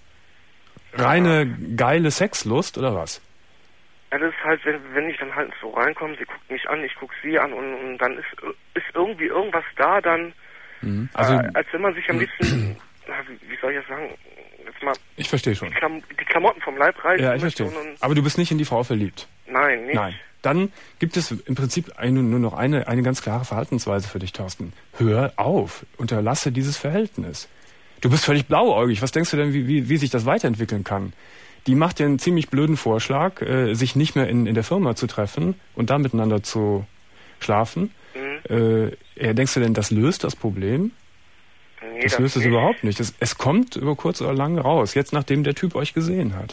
Reine, ja. geile Sexlust oder was? Ja, das ist halt, wenn, wenn ich dann halt so reinkomme, sie guckt mich an, ich guck sie an und, und dann ist, ist irgendwie irgendwas da dann, mhm. also, äh, als wenn man sich am liebsten, wie, wie soll ich das sagen, jetzt mal... Ich verstehe schon. Die, Klam die Klamotten vom Leib reißen. Ja, ich verstehe. Aber du bist nicht in die Frau verliebt? Nein, nicht. Nein. Dann gibt es im Prinzip eine, nur noch eine, eine ganz klare Verhaltensweise für dich, Thorsten. Hör auf, unterlasse dieses Verhältnis. Du bist völlig blauäugig. Was denkst du denn, wie, wie, wie sich das weiterentwickeln kann? Die macht dir einen ziemlich blöden Vorschlag, äh, sich nicht mehr in, in der Firma zu treffen und da miteinander zu schlafen. Mhm. Äh, ja, denkst du denn, das löst das Problem? Nee, das, das löst es überhaupt nicht. Das, es kommt über kurz oder lang raus, jetzt nachdem der Typ euch gesehen hat.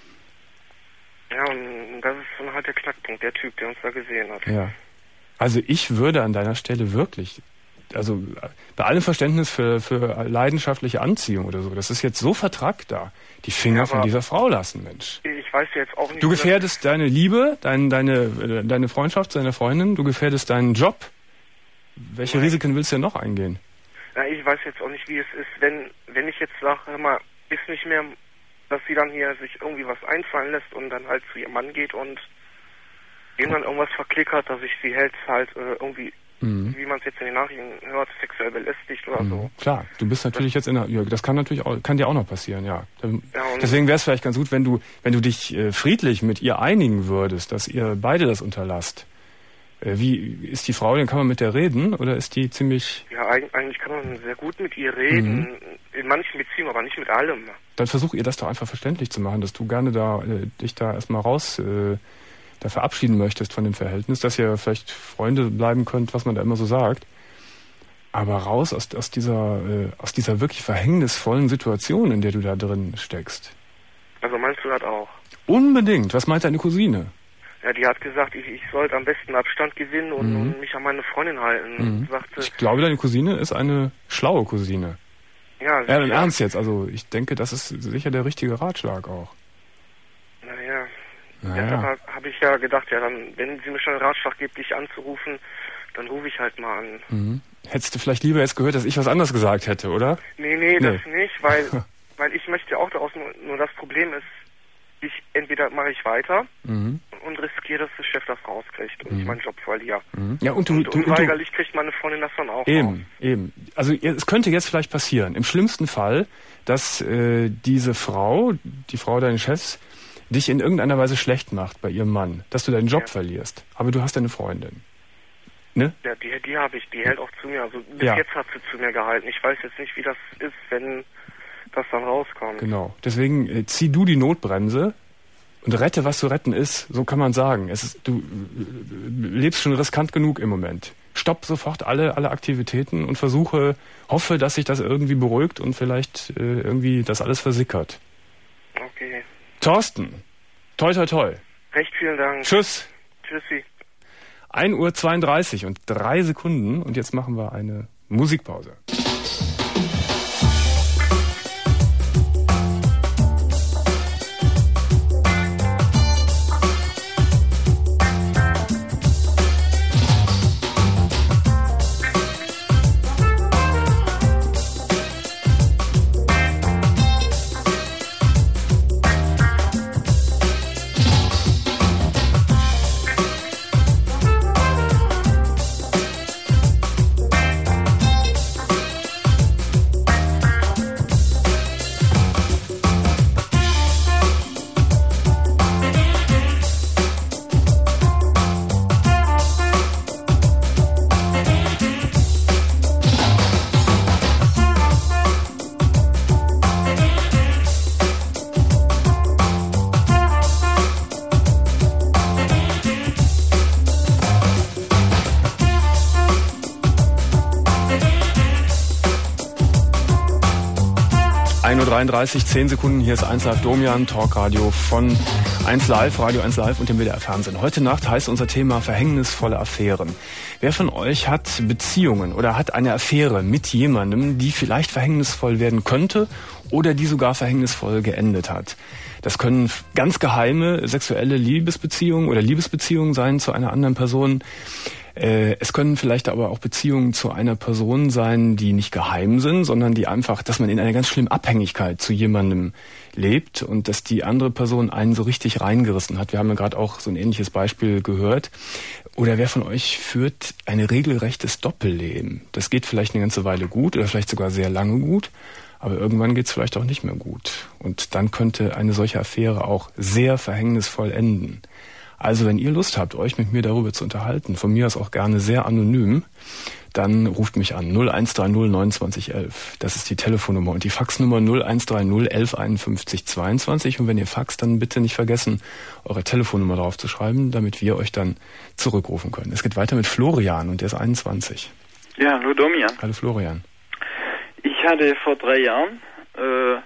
Ja, und das ist dann halt der Knackpunkt, der Typ, der uns da gesehen hat. Ja. Also ich würde an deiner Stelle wirklich, also bei allem Verständnis für, für leidenschaftliche Anziehung oder so, das ist jetzt so vertrackt da, die Finger ja, von dieser Frau lassen, Mensch. Ich weiß jetzt auch nicht... Du gefährdest deine Liebe, dein, deine, deine Freundschaft, deine Freundin, du gefährdest deinen Job. Welche Nein. Risiken willst du denn noch eingehen? Na, ich weiß jetzt auch nicht, wie es ist, wenn, wenn ich jetzt sage, hör mal, ist nicht mehr... dass sie dann hier sich irgendwie was einfallen lässt und dann halt zu ihrem Mann geht und ihm dann irgendwas verklickert, dass ich sie hält halt äh, irgendwie, mhm. wie man es jetzt in den Nachrichten hört, sexuell belästigt oder mhm. so. Klar, du bist natürlich das, jetzt in der, ja, das kann natürlich auch, kann dir auch noch passieren, ja. ja und Deswegen wäre es vielleicht ganz gut, wenn du, wenn du dich äh, friedlich mit ihr einigen würdest, dass ihr beide das unterlasst. Äh, wie ist die Frau, dann kann man mit der reden oder ist die ziemlich... Ja, eigentlich kann man sehr gut mit ihr reden, mhm. in manchen Beziehungen, aber nicht mit allem. Dann versuch ihr das doch einfach verständlich zu machen, dass du gerne da äh, dich da erstmal raus äh, da verabschieden möchtest von dem Verhältnis, dass ihr vielleicht Freunde bleiben könnt, was man da immer so sagt. Aber raus aus, aus dieser äh, aus dieser wirklich verhängnisvollen Situation, in der du da drin steckst. Also meinst du das auch? Unbedingt. Was meint deine Cousine? Ja, die hat gesagt, ich, ich sollte am besten Abstand gewinnen und, mhm. und mich an meine Freundin halten. Mhm. Sagte, ich glaube, deine Cousine ist eine schlaue Cousine. Ja, ja, im Ernst jetzt. Also ich denke, das ist sicher der richtige Ratschlag auch. Naja, Naja. Deshalb habe ich ja gedacht, ja, dann, wenn sie mir schon einen Ratschlag gibt, dich anzurufen, dann rufe ich halt mal an. Mhm. Hättest du vielleicht lieber jetzt gehört, dass ich was anderes gesagt hätte, oder? Nee, nee, das Nee. nicht, weil, weil ich möchte ja auch daraus, nur, nur das Problem ist, ich entweder mache ich weiter Mhm. und riskiere, dass der Chef das rauskriegt und ich meinen Job verliere. Mhm. Ja, und du, Und du, und du unweigerlich kriegt meine Freundin das dann auch raus. Eben, eben. Also ja, es könnte jetzt vielleicht passieren, im schlimmsten Fall, dass äh, diese Frau, die Frau deines Chefs, dich in irgendeiner Weise schlecht macht bei ihrem Mann, dass du deinen Job Ja. verlierst. Aber du hast eine Freundin. Ne? Ja, die, die habe ich, die hält auch zu mir. Also bis Ja. jetzt hat sie zu mir gehalten. Ich weiß jetzt nicht, wie das ist, wenn das dann rauskommt. Genau. Deswegen äh, zieh du die Notbremse und rette, was zu retten ist. So kann man sagen. Es ist, du äh, lebst schon riskant genug im Moment. Stopp sofort alle, alle Aktivitäten und versuche, hoffe, dass sich das irgendwie beruhigt und vielleicht äh, irgendwie das alles versickert. Okay. Thorsten, toi toi toi. Recht vielen Dank. Tschüss. Tschüssi. ein Uhr zweiunddreißig und drei Sekunden und jetzt machen wir eine Musikpause. ein Uhr dreiunddreißig, zehn Sekunden, hier ist eins Live Domian, Talkradio von eins Live, Radio eins Live und dem W D R Fernsehen. Heute Nacht heißt unser Thema verhängnisvolle Affären. Wer von euch hat Beziehungen oder hat eine Affäre mit jemandem, die vielleicht verhängnisvoll werden könnte oder die sogar verhängnisvoll geendet hat? Das können ganz geheime sexuelle Liebesbeziehungen oder Liebesbeziehungen sein zu einer anderen Person. Es können vielleicht aber auch Beziehungen zu einer Person sein, die nicht geheim sind, sondern die einfach, dass man in einer ganz schlimmen Abhängigkeit zu jemandem lebt und dass die andere Person einen so richtig reingerissen hat. Wir haben ja gerade auch so ein ähnliches Beispiel gehört. Oder wer von euch führt ein regelrechtes Doppelleben? Das geht vielleicht eine ganze Weile gut oder vielleicht sogar sehr lange gut, aber irgendwann geht es vielleicht auch nicht mehr gut. Und dann könnte eine solche Affäre auch sehr verhängnisvoll enden. Also wenn ihr Lust habt, euch mit mir darüber zu unterhalten, von mir aus auch gerne sehr anonym, dann ruft mich an null eins drei null neunundzwanzig elf. Das ist die Telefonnummer und die Faxnummer null eins drei null elf einundfünfzig zweiundzwanzig. Und wenn ihr faxt, dann bitte nicht vergessen, eure Telefonnummer drauf zu schreiben, damit wir euch dann zurückrufen können. Es geht weiter mit Florian und der ist einundzwanzig. Ja, hallo Domian. Hallo Florian. Ich hatte vor drei Jahren äh,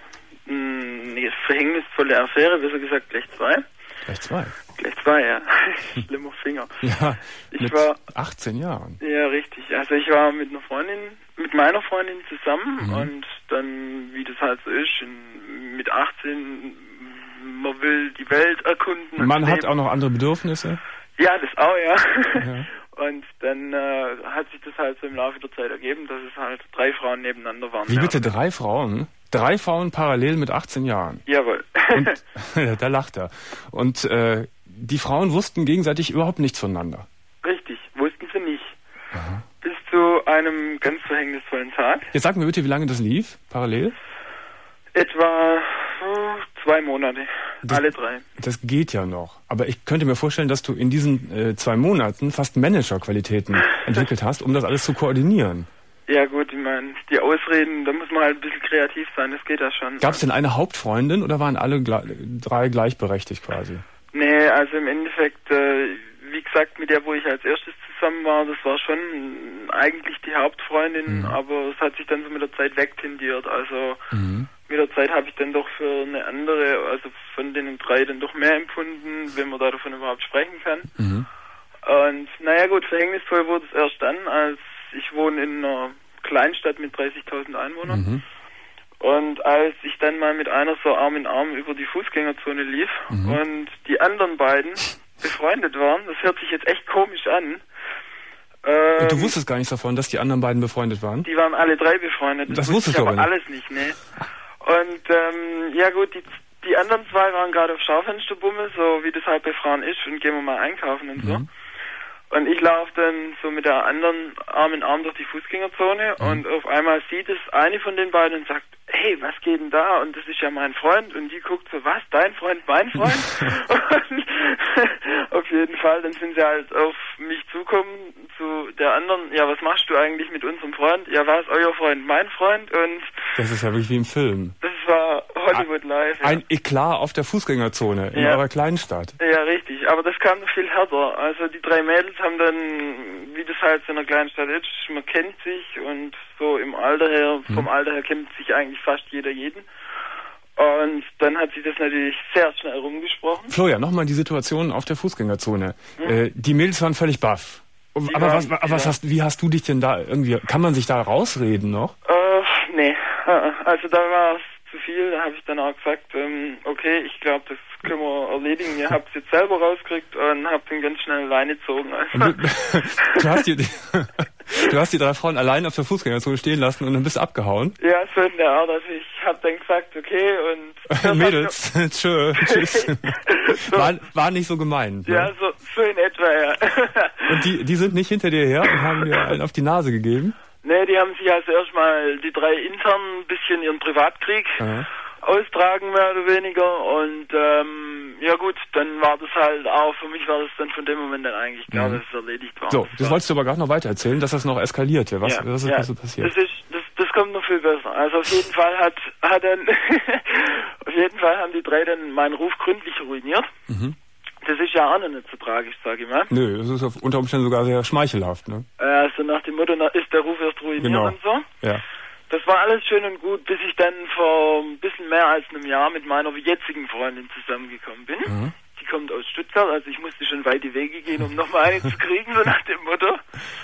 eine verhängnisvolle Affäre, besser gesagt gleich zwei. Gleich zwei? Gleich zwei, ja. Schlimmer Finger. Ja, ich mit war achtzehn Jahren. Ja, richtig. Also ich war mit einer Freundin, mit meiner Freundin zusammen Mhm. und dann, wie das halt so ist, in, mit achtzehn, man will die Welt erkunden. Man hat leben. auch noch andere Bedürfnisse. Ja, das auch, ja. Ja. Und dann äh, hat sich das halt so im Laufe der Zeit ergeben, dass es halt drei Frauen nebeneinander waren. Wie ja. bitte, drei Frauen? Drei Frauen parallel mit achtzehn Jahren. Jawohl. Und da lacht er. Und äh, die Frauen wussten gegenseitig überhaupt nichts voneinander. Richtig, wussten sie nicht. Aha. Bis zu einem ganz verhängnisvollen Tag. Jetzt sag mir bitte, wie lange das lief, parallel? Etwa äh, zwei Monate. Das, alle drei. Das geht ja noch. Aber ich könnte mir vorstellen, dass du in diesen äh, zwei Monaten fast Managerqualitäten entwickelt hast, um das alles zu koordinieren. Ja gut, ich meine, die Ausreden, da muss man halt ein bisschen kreativ sein, das geht ja schon. Gab es denn eine Hauptfreundin oder waren alle gle- drei gleichberechtigt quasi? Nee, also im Endeffekt, äh, wie gesagt, mit der, wo ich als erstes zusammen war, das war schon eigentlich die Hauptfreundin, Mhm. aber es hat sich dann so mit der Zeit wegtendiert. Also Mhm. mit der Zeit habe ich dann doch für eine andere, also von den drei dann doch mehr empfunden, wenn man da davon überhaupt sprechen kann. Mhm. Und naja gut, verhängnisvoll wurde es erst dann, als ich wohne in einer Kleinstadt mit dreißigtausend Einwohnern. Mhm. Und als ich dann mal mit einer so Arm in Arm über die Fußgängerzone lief mhm. und die anderen beiden befreundet waren, das hört sich jetzt echt komisch an. Ähm, und du wusstest gar nichts davon, dass die anderen beiden befreundet waren? Die waren alle drei befreundet. Das, das wusstest ich du aber aber nicht. alles nicht, ne. Und ähm, ja gut, die, die anderen zwei waren gerade auf Schaufensterbummel, so wie das halt bei Frauen ist, und gehen wir mal einkaufen und so. Mhm. Und ich laufe dann so mit der anderen Arm in Arm durch die Fußgängerzone mhm. und auf einmal sieht es eine von den beiden und sagt, hey, was geht denn da? Und das ist ja mein Freund. Und die guckt so, was, dein Freund, mein Freund? Und auf jeden Fall, dann sind sie halt auf mich zukommen, zu der anderen, ja, was machst du eigentlich mit unserem Freund? Ja, was, euer Freund, mein Freund? Und das ist ja wirklich wie im Film. Das war Hollywood Live. Ja. Ein Eklat auf der Fußgängerzone in ja. eurer kleinen Stadt. Ja, richtig. Aber das kam noch viel härter. Also die drei Mädels haben dann, wie das halt so in einer kleinen Stadt ist, man kennt sich und so im Alter her, hm. vom Alter her kennt sich eigentlich fast jeder jeden. Und dann hat sich das natürlich sehr schnell rumgesprochen. Florian, nochmal die Situation auf der Fußgängerzone. Hm. Äh, die Mädels waren völlig baff. Die aber waren, was, was ja. hast, wie hast du dich denn da irgendwie, kann man sich da rausreden noch? Äh, nee. Also da war es zu viel, da habe ich dann auch gesagt, ähm, okay, ich glaube, das können wir erledigen. Ihr habt es jetzt selber rausgekriegt und habt ihn ganz schnell alleine gezogen. Also. Du, du, hast die, du hast die drei Frauen allein auf der Fußgängerzone stehen lassen und dann bist du abgehauen? Ja, so in der Art. Also ich habe dann gesagt, okay, und... Mädels, tschö, tschüss. So. War, war nicht so gemein. Ja, ne? so, so in etwa, ja. Und die, die sind nicht hinter dir her und haben dir einen auf die Nase gegeben? Nee, die haben sich also erstmal die drei intern ein bisschen ihren Privatkrieg Aha. austragen, mehr oder weniger. Und ähm, ja gut, dann war das halt auch, für mich war das dann von dem Moment dann eigentlich klar, mhm. dass es erledigt war. So, das wolltest du aber gerade noch weiter erzählen, dass das noch eskalierte. Was, ja, was ist ja, so passiert? Das, ist, das, das kommt noch viel besser. Also auf jeden Fall hat, hat dann, auf jeden Fall haben die drei dann meinen Ruf gründlich ruiniert. Mhm. Das ist ja auch noch nicht so tragisch, sage ich mal. Nö, das ist auf unter Umständen sogar sehr schmeichelhaft, ne? Also nach dem Motto, ist der Ruf erst ruiniert genau. und so. Ja. Das war alles schön und gut, bis ich dann vor ein bisschen mehr als einem Jahr mit meiner jetzigen Freundin zusammengekommen bin. Mhm. Die kommt aus Stuttgart, also ich musste schon weite Wege gehen, um nochmal eine zu kriegen, so nach dem Motto.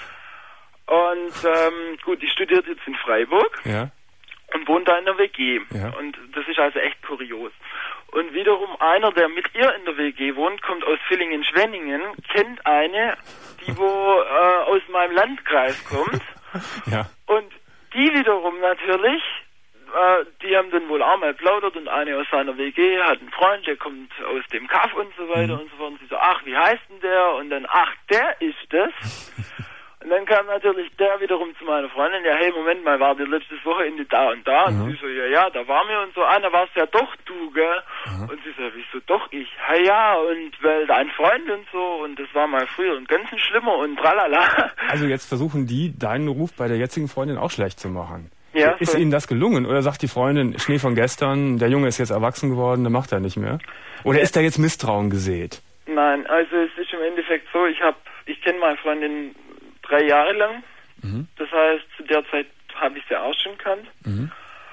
Und ähm, gut, die studiert jetzt in Freiburg. Ja. Und wohnt da in der W G. Ja. Und das ist also echt kurios. Und wiederum einer, der mit ihr in der W G wohnt, kommt aus Villingen-Schwenningen, kennt eine, die wo äh, aus meinem Landkreis kommt. Ja. Und die wiederum natürlich, äh, die haben dann wohl auch mal plaudert und eine aus seiner W G hat einen Freund, der kommt aus dem Kaff und so weiter mhm. und so fort. Und sie so, ach, wie heißt denn der? Und dann, ach, der ist das. Und dann kam natürlich der wiederum zu meiner Freundin, ja, hey, Moment mal, war der letztes Wochenende da und da? Und mhm. sie so, ja, ja, da waren wir und so, ah, da warst ja doch du, gell? Mhm. Und sie so, wieso doch ich? Ja, ja, und weil dein Freund und so, und das war mal früher ein ganz schlimmer und tralala. Also jetzt versuchen die, deinen Ruf bei der jetzigen Freundin auch schlecht zu machen. Ja, ist so. Ihnen das gelungen? Oder sagt die Freundin, Schnee von gestern, der Junge ist jetzt erwachsen geworden, der macht er nicht mehr? Oder ist da jetzt Misstrauen gesät? Nein, also es ist im Endeffekt so, ich hab, ich kenne meine Freundin drei Jahre lang. Mhm. Das heißt, zu der Zeit habe ich sie auch schon gekannt. Mhm.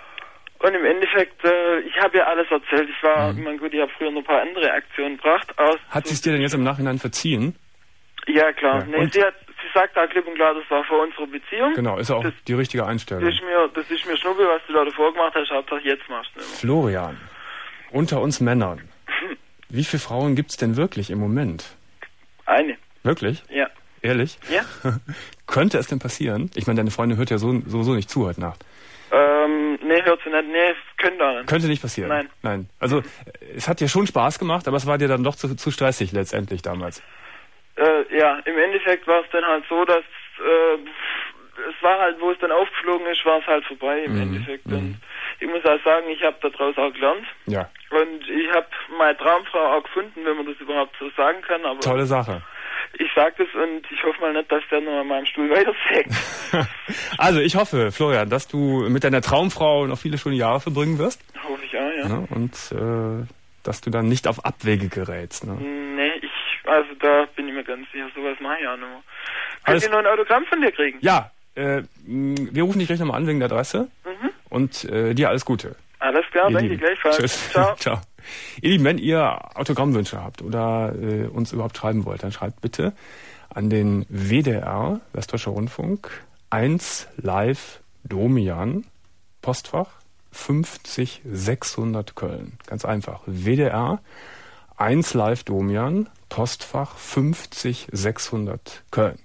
Und im Endeffekt, äh, ich habe ihr alles erzählt. Ich war, mhm. ich meine, gut, ich habe früher noch ein paar andere Aktionen gebracht. Aus hat sie es dir denn jetzt im Nachhinein verziehen? Ja, klar. Ja. Nee, sie, hat, sie sagt da klipp und klar, das war vor unserer Beziehung. Genau, ist auch das, die richtige Einstellung. Das ist mir, das ist mir Schnuppe, was du da davor gemacht hast, Hauptsache jetzt machst du nicht. Florian, unter uns Männern, wie viele Frauen gibt es denn wirklich im Moment? Eine. Wirklich? Ja. Ehrlich? Ja. Könnte es denn passieren? Ich meine, deine Freundin hört ja so, sowieso nicht zu heute Nacht. Ähm, nee, hört sie nicht. Nee, könnte auch nicht. Könnte nicht passieren? Nein. Nein. Also, es hat dir schon Spaß gemacht, aber es war dir dann doch zu, zu stressig letztendlich damals. Äh, ja, im Endeffekt war es dann halt so, dass, äh, es war halt, wo es dann aufgeflogen ist, war es halt vorbei im mhm. Endeffekt. Und mhm. ich muss auch sagen, ich habe daraus auch gelernt. Ja. Und ich habe meine Traumfrau auch gefunden, wenn man das überhaupt so sagen kann. Aber tolle Sache. Ich sag das und ich hoffe mal nicht, dass der nur an meinem Stuhl weitersägt. Also ich hoffe, Florian, dass du mit deiner Traumfrau noch viele schöne Jahre verbringen wirst. Hoffe ich auch, ja. ja und äh, dass du dann nicht auf Abwege gerätst. Ne? Nee, ich, also da bin ich mir ganz sicher, sowas mache ich auch nicht mehr. Könnt ihr noch ein Autogramm von dir kriegen? Ja, äh, wir rufen dich gleich nochmal an wegen der Adresse mhm. und äh, dir alles Gute. Alles klar, ihr danke Lieben. Gleichfalls. Tschüss. Ciao. Ciao. Ihr Lieben, wenn ihr Autogrammwünsche habt oder äh, uns überhaupt schreiben wollt, dann schreibt bitte an den W D R, Westdeutscher Rundfunk, eins Live Domian, Postfach fünfzig sechshundert Köln. Ganz einfach. W D R eins Live Domian, Postfach fünfzig sechshundert Köln.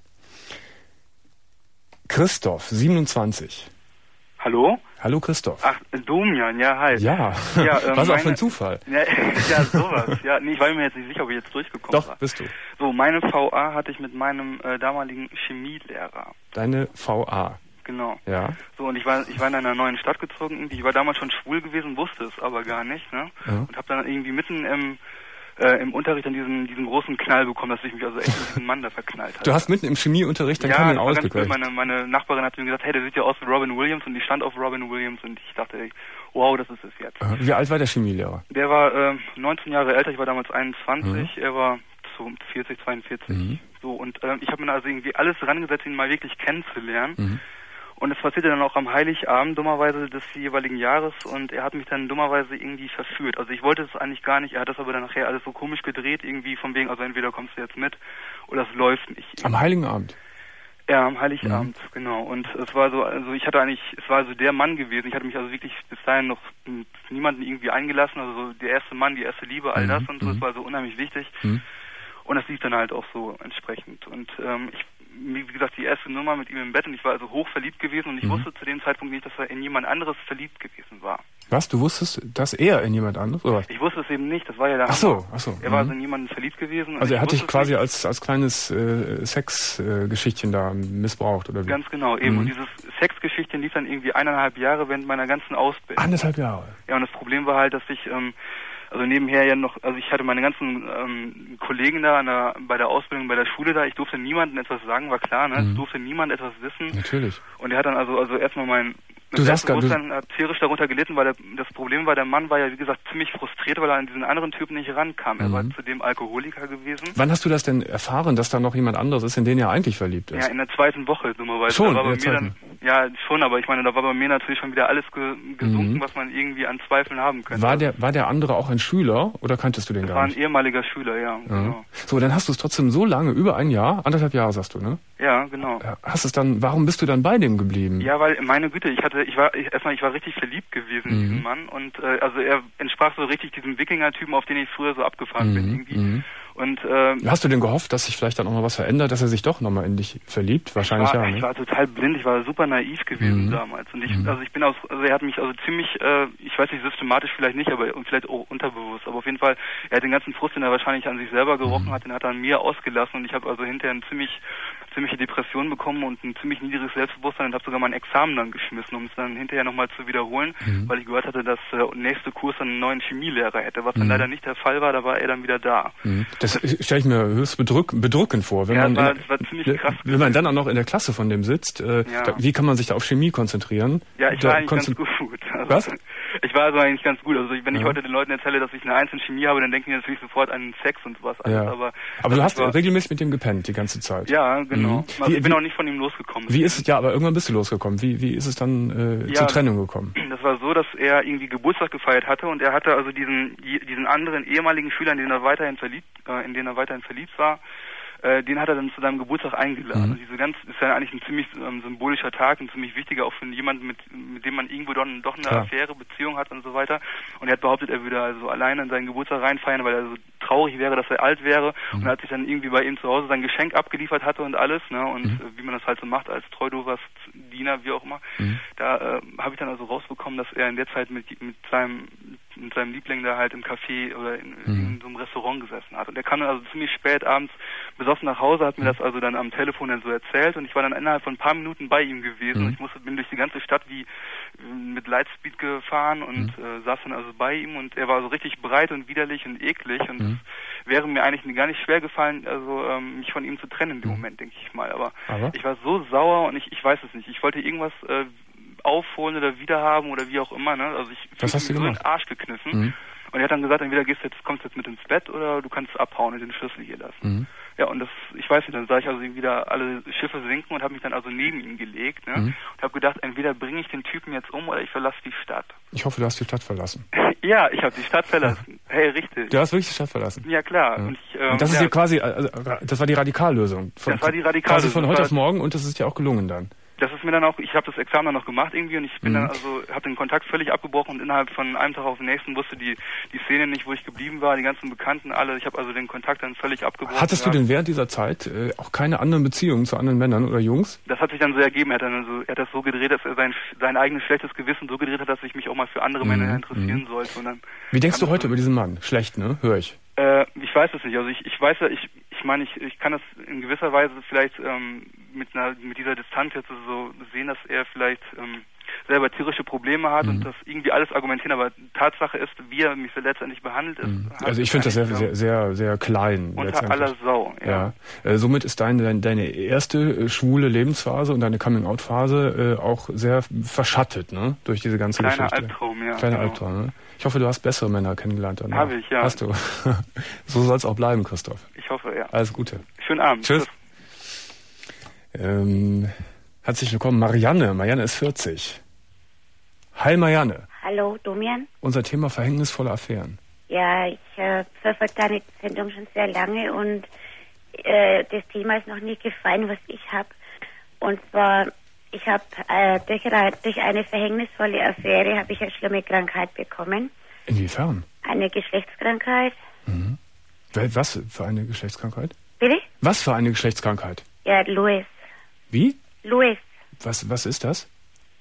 Christoph, siebenundzwanzig. Hallo? Hallo Christoph. Ach, Domian, ja, hi. Ja, ja ähm, was auch meine, für ein Zufall. Ja, ja sowas. Ja, nee, ich war mir jetzt nicht sicher, ob ich jetzt durchgekommen Doch, war. bist du. So, meine V A hatte ich mit meinem äh, damaligen Chemielehrer. Deine V A. Genau. Ja. So, und ich war ich war in einer neuen Stadt gezogen irgendwie. Ich war damals schon schwul gewesen, wusste es aber gar nicht, ne? Ja. Und habe dann irgendwie mitten im Äh, im Unterricht dann diesen, diesen großen Knall bekommen, dass ich mich also echt mit diesem Mann da verknallt habe. Du hast mitten im Chemieunterricht dann ja, keinen Ausblick. ausgekriegt. Meine, meine Nachbarin hat mir gesagt, hey, der sieht ja aus wie Robin Williams, und die stand auf Robin Williams, und ich dachte, wow, das ist es jetzt. Wie alt war der Chemielehrer? Der war äh, neunzehn Jahre älter, ich war damals einundzwanzig, mhm. er war so vierzig, zweiundvierzig. Mhm. So, und äh, ich habe mir also irgendwie alles rangesetzt, ihn mal wirklich kennenzulernen. Mhm. Und es passierte dann auch am Heiligabend, dummerweise des jeweiligen Jahres, und er hat mich dann dummerweise irgendwie verführt. Also ich wollte es eigentlich gar nicht, er hat das aber dann nachher alles so komisch gedreht, irgendwie von wegen, also entweder kommst du jetzt mit oder es läuft nicht. Irgendwie. Am Heiligen Abend? Ja, am Heiligabend, mhm. genau. Und es war so, also ich hatte eigentlich, es war also der Mann gewesen. Ich hatte mich also wirklich bis dahin noch niemanden irgendwie eingelassen, also so der erste Mann, die erste Liebe, all das mhm. und so, es war so unheimlich wichtig. Mhm. Und das lief dann halt auch so entsprechend. Und ähm, ich wie gesagt, die erste Nummer mit ihm im Bett, und ich war also hoch verliebt gewesen, und ich mhm. wusste zu dem Zeitpunkt nicht, dass er in jemand anderes verliebt gewesen war. Was? Du wusstest, dass er in jemand anderes, oder was? Ich wusste es eben nicht, das war ja der Ach so, ach so. Er mhm. war also in jemanden verliebt gewesen. Also er hat dich quasi als als kleines äh, Sexgeschichtchen äh, da missbraucht, oder wie? Ganz genau, eben. Mhm. Und dieses Sexgeschichtchen lief dann irgendwie eineinhalb Jahre während meiner ganzen Ausbildung. Anderthalb Jahre? Ja, und das Problem war halt, dass ich ähm, also nebenher ja noch, also ich hatte meine ganzen ähm, Kollegen da an der, bei der Ausbildung, bei der Schule da, ich durfte niemandem etwas sagen, war klar, ne? Mhm. Es durfte niemand etwas wissen. Natürlich. Und er hat dann also, also erstmal mein Du sagst gar, du hat tierisch darunter gelitten, weil der, das Problem war, der Mann war ja, wie gesagt, ziemlich frustriert, weil er an diesen anderen Typen nicht rankam. Mhm. Er war zudem Alkoholiker gewesen. Wann hast du das denn erfahren, dass da noch jemand anderes ist, in den er eigentlich verliebt ist? Ja, in der zweiten Woche, dummerweise. Schon, da war in bei der mir dann, ja, schon, aber ich meine, da war bei mir natürlich schon wieder alles ge gesunken, mhm. was man irgendwie an Zweifeln haben könnte. War der, war der andere auch ein Schüler, oder kanntest du den das gar war nicht? Ein ehemaliger Schüler, ja. ja. Genau. So, dann hast du es trotzdem so lange, über ein Jahr, anderthalb Jahre sagst du, ne? Ja, genau. Hast es dann, warum bist du dann bei dem geblieben? Ja, weil, meine Güte, ich hatte, ich war, ich, erstmal, ich war richtig verliebt gewesen in mhm. diesen Mann, und äh, also er entsprach so richtig diesem Wikinger-Typen, auf den ich früher so abgefahren mhm. bin irgendwie. Mhm. Und ähm, hast du denn gehofft, dass sich vielleicht dann auch noch was verändert, dass er sich doch nochmal in dich verliebt? Wahrscheinlich ich war, ja. Ne? Ich war total blind, ich war super naiv gewesen mhm. damals. Und ich, also ich bin aus, also er hat mich also ziemlich, äh, ich weiß nicht, systematisch vielleicht nicht, aber vielleicht auch unterbewusst, aber auf jeden Fall, er hat den ganzen Frust, den er wahrscheinlich an sich selber gerochen mhm. hat, den hat er an mir ausgelassen, und ich habe also hinterher eine ziemlich, ziemliche Depression bekommen und ein ziemlich niedriges Selbstbewusstsein, und habe sogar mein Examen dann geschmissen, um es dann hinterher nochmal zu wiederholen, mhm. weil ich gehört hatte, dass der äh, nächste Kurs dann einen neuen Chemielehrer hätte, was dann mhm. leider nicht der Fall war, da war er dann wieder da. Mhm. Das stelle ich mir höchst bedrück, bedrückend vor. Wenn ja, man das war, in, das war ziemlich krass. Wenn man dann auch noch in der Klasse von dem sitzt, äh, ja. da, wie kann man sich da auf Chemie konzentrieren? Ja, ich da war eigentlich ganz gut. Also, was? Ich war also eigentlich ganz gut. Also wenn ich ja. heute den Leuten erzähle, dass ich eine Eins in Chemie habe, dann denken die natürlich sofort an Sex und sowas. Alles. Ja. Aber, aber du hast war, regelmäßig mit dem gepennt die ganze Zeit. Ja, genau. Mhm. Also wie, ich bin wie, auch nicht von ihm losgekommen. Wie ist es, ja, aber irgendwann bist du losgekommen. Wie, wie ist es dann äh, ja, zur Trennung gekommen? Das war so, dass er irgendwie Geburtstag gefeiert hatte, und er hatte also diesen diesen anderen ehemaligen Schüler, in den er weiterhin verliebt, äh, in den er weiterhin verliebt war, äh, den hat er dann zu seinem Geburtstag eingeladen. Mhm. Also diese ganz ist ja eigentlich ein ziemlich ähm, symbolischer Tag, ein ziemlich wichtiger, auch für jemanden, mit mit dem man irgendwo doch, doch eine ja. Affäre, Beziehung hat und so weiter. Und er hat behauptet, er würde also alleine in seinen Geburtstag reinfeiern, weil er so traurig wäre, dass er alt wäre. Mhm. Und er hat sich dann irgendwie bei ihm zu Hause sein Geschenk abgeliefert hatte und alles, ne? Und mhm. äh, wie man das halt so macht als Treudovers Diener, wie auch immer. Mhm. Da äh, habe ich dann also rausbekommen, dass er in der Zeit mit mit seinem mit seinem Liebling da halt im Café oder in, mhm. in so einem Restaurant gesessen hat. Und er kam dann also ziemlich spät abends besoffen nach Hause, hat mir das also dann am Telefon dann so erzählt, und ich war dann innerhalb von ein paar Minuten bei ihm gewesen. Mhm. Ich musste, bin durch die ganze Stadt wie mit Lightspeed gefahren und mhm. äh, saß dann also bei ihm, und er war so richtig breit und widerlich und eklig, und mhm. es wäre mir eigentlich gar nicht schwer gefallen, also ähm, mich von ihm zu trennen in dem Moment, denke ich mal. Aber, Aber ich war so sauer, und ich, ich weiß es nicht. Ich wollte irgendwas äh, aufholen oder wiederhaben oder wie auch immer, ne? Also ich Was hast du so gemacht? in den Arsch gekniffen. Mhm. Und er hat dann gesagt, entweder gehst du jetzt, kommst jetzt mit ins Bett oder du kannst abhauen und den Schlüssel hier lassen. Mhm. Ja, und das, ich weiß nicht, dann sah ich also wieder alle Schiffe sinken und habe mich dann also neben ihn gelegt, ne? Mhm. Und habe gedacht, entweder bringe ich den Typen jetzt um oder ich verlasse die Stadt. Ich hoffe, du hast die Stadt verlassen. Ja, ich habe die Stadt verlassen. Hey, richtig. Du hast wirklich die Stadt verlassen? Ja, klar. Ja. Und, ich, ähm, und das ist ja ja quasi, also, das war die Radikallösung. Von, das war die Radikallösung. Quasi von heute auf morgen, und das ist ja auch gelungen dann. Das ist ist mir dann auch, ich habe das Examen dann noch gemacht irgendwie und ich bin Mhm. dann also, habe den Kontakt völlig abgebrochen und innerhalb von einem Tag auf den nächsten wusste die die Szene nicht, wo ich geblieben war, die ganzen Bekannten alle. Ich habe also den Kontakt dann völlig abgebrochen. Hattest du gehabt. denn während dieser Zeit äh, auch keine anderen Beziehungen zu anderen Männern oder Jungs? Das hat sich dann so ergeben. Er hat dann also, er hat das so gedreht, dass er sein sein eigenes schlechtes Gewissen so gedreht hat, dass ich mich auch mal für andere Mhm. Männer interessieren sollte. Und dann Wie denkst du kam heute so- über diesen Mann? Schlecht, ne? Hör ich. Äh, ich weiß es nicht. Also ich, ich weiß ja, ich, ich meine, ich, ich kann das in gewisser Weise vielleicht ähm, mit einer, mit dieser Distanz jetzt so sehen, dass er vielleicht ähm, selber tierische Probleme hat Mhm. und das irgendwie alles argumentieren. Aber Tatsache ist, wie er mich so letztendlich behandelt ist. Mhm. hat Also ich finde das sehr, eigentlich, sehr, sehr, sehr klein. unter letztendlich. aller Sau. Ja. Ja. Äh, somit ist deine, deine, deine erste äh, schwule Lebensphase und deine Coming-out-Phase äh, auch sehr verschattet, ne? Durch diese ganze Kleiner Geschichte. Albtraum, ja. Kleiner genau. Albtraum, ne? Ich hoffe, du hast bessere Männer kennengelernt danach. Habe ich, ja. Hast du. So soll es auch bleiben, Christoph. Ich hoffe, ja. Alles Gute. Schönen Abend. Tschüss. Ähm, herzlich willkommen, Marianne. Marianne ist vierzig. Hi, Marianne. Hallo, Domian. Unser Thema verhängnisvolle Affären. Ja, ich äh, verfolge deine Sendung schon sehr lange und äh, das Thema ist noch nie gefallen, was ich habe. Und zwar, ich habe äh, durch, durch eine verhängnisvolle Affäre habe ich eine schlimme Krankheit bekommen. Inwiefern? Eine Geschlechtskrankheit. Mhm. Wel- Was für eine Geschlechtskrankheit? Bitte? Was für eine Geschlechtskrankheit? Ja, Louis. Wie? Louis. Was, was ist das?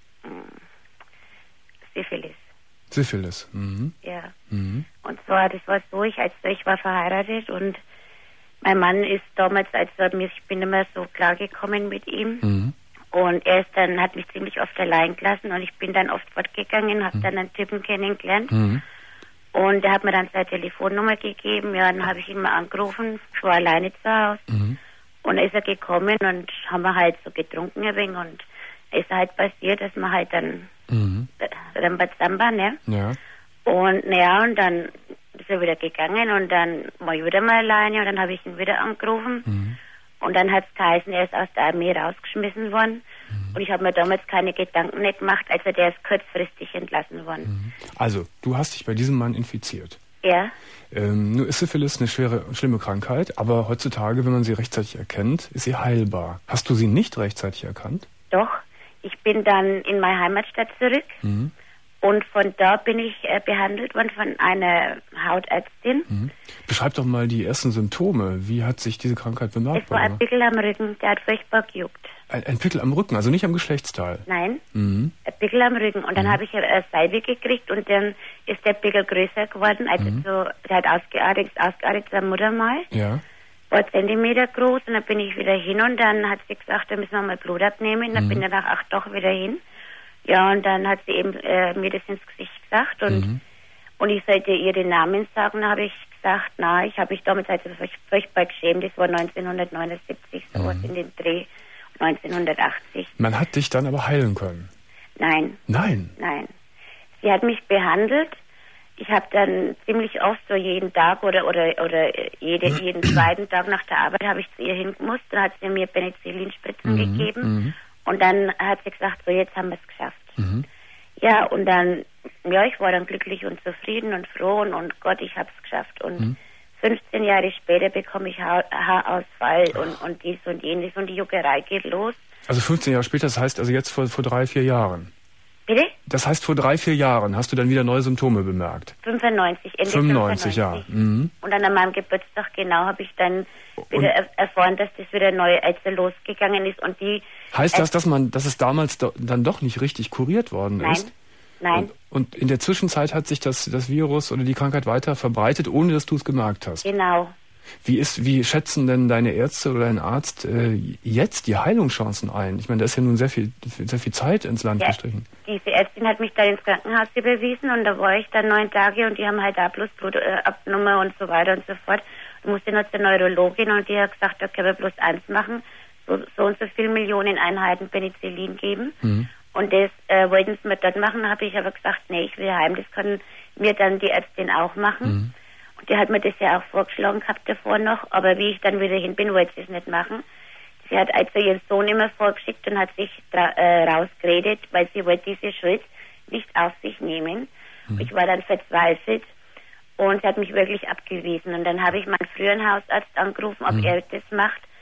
Syphilis. Syphilis. Mhm. Ja. Mhm. Und zwar, das war so, ich, als ich war verheiratet und mein Mann ist damals, also mir, ich bin immer so klar gekommen mit ihm. Mhm. Und er ist dann, hat mich ziemlich oft allein gelassen und ich bin dann oft fortgegangen, habe Mhm. dann einen Typen kennengelernt. Mhm. Und er hat mir dann seine Telefonnummer gegeben, ja, dann habe ich ihn mal angerufen, ich war alleine zu Hause. Mhm. Und dann ist er gekommen und haben wir halt so getrunken ein wenig und es ist halt passiert, dass wir halt dann, Mhm. dann bei Zamba, ne? Ja. Und naja, und dann ist er wieder gegangen und dann war ich wieder mal alleine und dann habe ich ihn wieder angerufen. Mhm. Und dann hat es geheißen, er ist aus der Armee rausgeschmissen worden. Mhm. Und ich habe mir damals keine Gedanken nicht gemacht, also der ist kurzfristig entlassen worden. Also, du hast dich bei diesem Mann infiziert. Ja, Ähm, nur ist Syphilis eine schwere, schlimme Krankheit, aber heutzutage, wenn man sie rechtzeitig erkennt, ist sie heilbar. Hast du sie nicht rechtzeitig erkannt? doch. Ich bin dann in meine Heimatstadt zurück Mhm. und von da bin ich äh, behandelt worden von einer Hautärztin. Mhm. Beschreib doch mal die ersten Symptome. Wie hat sich diese Krankheit Es war bemerkbar ein gemacht? Pickel am Rücken, der hat furchtbar gejuckt. Ein, ein Pickel am Rücken, also nicht am Geschlechtsteil. Nein, Mhm. ein Pickel am Rücken. Und dann Mhm. habe ich eine Salbe gekriegt und dann ist der Pickel größer geworden. Also Mhm. so, der hat ausgeartet, ist ausgeartet zur Mutter mal. Ja. War Zentimeter groß und dann bin ich wieder hin und dann hat sie gesagt, da müssen wir mal Blut abnehmen. Dann Mhm. bin ich nach acht Tagen wieder hin. Ja, und dann hat sie eben äh, mir das ins Gesicht gesagt und, Mhm. und ich sollte ihr den Namen sagen. Da habe ich gesagt, na, ich habe mich damals also furch- furchtbar geschämt. Das war neunzehnhundertneunundsiebzig, sowas Mhm. in den Dreh, neunzehnhundertachtzig. Man hat dich dann aber heilen können. Nein, Nein. nein. Sie hat mich behandelt. Ich habe dann ziemlich oft so jeden Tag oder oder oder jede, jeden zweiten Tag nach der Arbeit habe ich zu ihr hingemusst. Dann hat sie mir Penicillinspritzen Mhm, gegeben mhm. und dann hat sie gesagt, so jetzt haben wir es geschafft. Mhm. Ja, und dann, ja, ich war dann glücklich und zufrieden und froh und, und Gott, ich habe es geschafft. Und Mhm. fünfzehn Jahre später bekomme ich ha Haarausfall und, und dies und jenes und die Juckerei geht los. Also fünfzehn Jahre später, das heißt also jetzt vor, vor drei, vier Jahren. Bitte? Das heißt, vor drei, vier Jahren hast du dann wieder neue Symptome bemerkt. fünfundneunzig, Ende fünfundneunzig, fünfundneunzig. ja. Mhm. Und dann an meinem Geburtstag genau habe ich dann Und- wieder er erfahren, dass das wieder neu als er losgegangen ist und die Heißt äh, das, dass man, dass es damals do, dann doch nicht richtig kuriert worden Nein, ist? nein, Und, und in der Zwischenzeit hat sich das, das Virus oder die Krankheit weiter verbreitet, ohne dass du es gemerkt hast. genau. Wie ist, wie schätzen denn deine Ärzte oder dein Arzt äh, jetzt die Heilungschancen ein? Ich meine, da ist ja nun sehr viel, sehr viel Zeit ins Land Ja, gestrichen. diese Ärztin hat mich dann ins Krankenhaus überwiesen und da war ich dann neun Tage und die haben halt da bloß Blut äh, abgenommen und so weiter und so fort. Ich musste noch zur Neurologin und die hat gesagt, da können wir bloß eins machen, so, so und so viele Millionen Einheiten Penicillin geben. Mhm. Und das äh, wollten sie mir dort machen, habe ich aber gesagt, nee, ich will heim, das kann mir dann die Ärztin auch machen. Mhm. Und die hat mir das ja auch vorgeschlagen gehabt davor noch, aber wie ich dann wieder hin bin, wollte sie es nicht machen. Sie hat also ihren Sohn immer vorgeschickt und hat sich äh, rausgeredet, weil sie wollte diese Schuld nicht auf sich nehmen. Mhm. Ich war dann verzweifelt und sie hat mich wirklich abgewiesen. Und dann habe ich meinen früheren Hausarzt angerufen, ob Mhm. er das macht.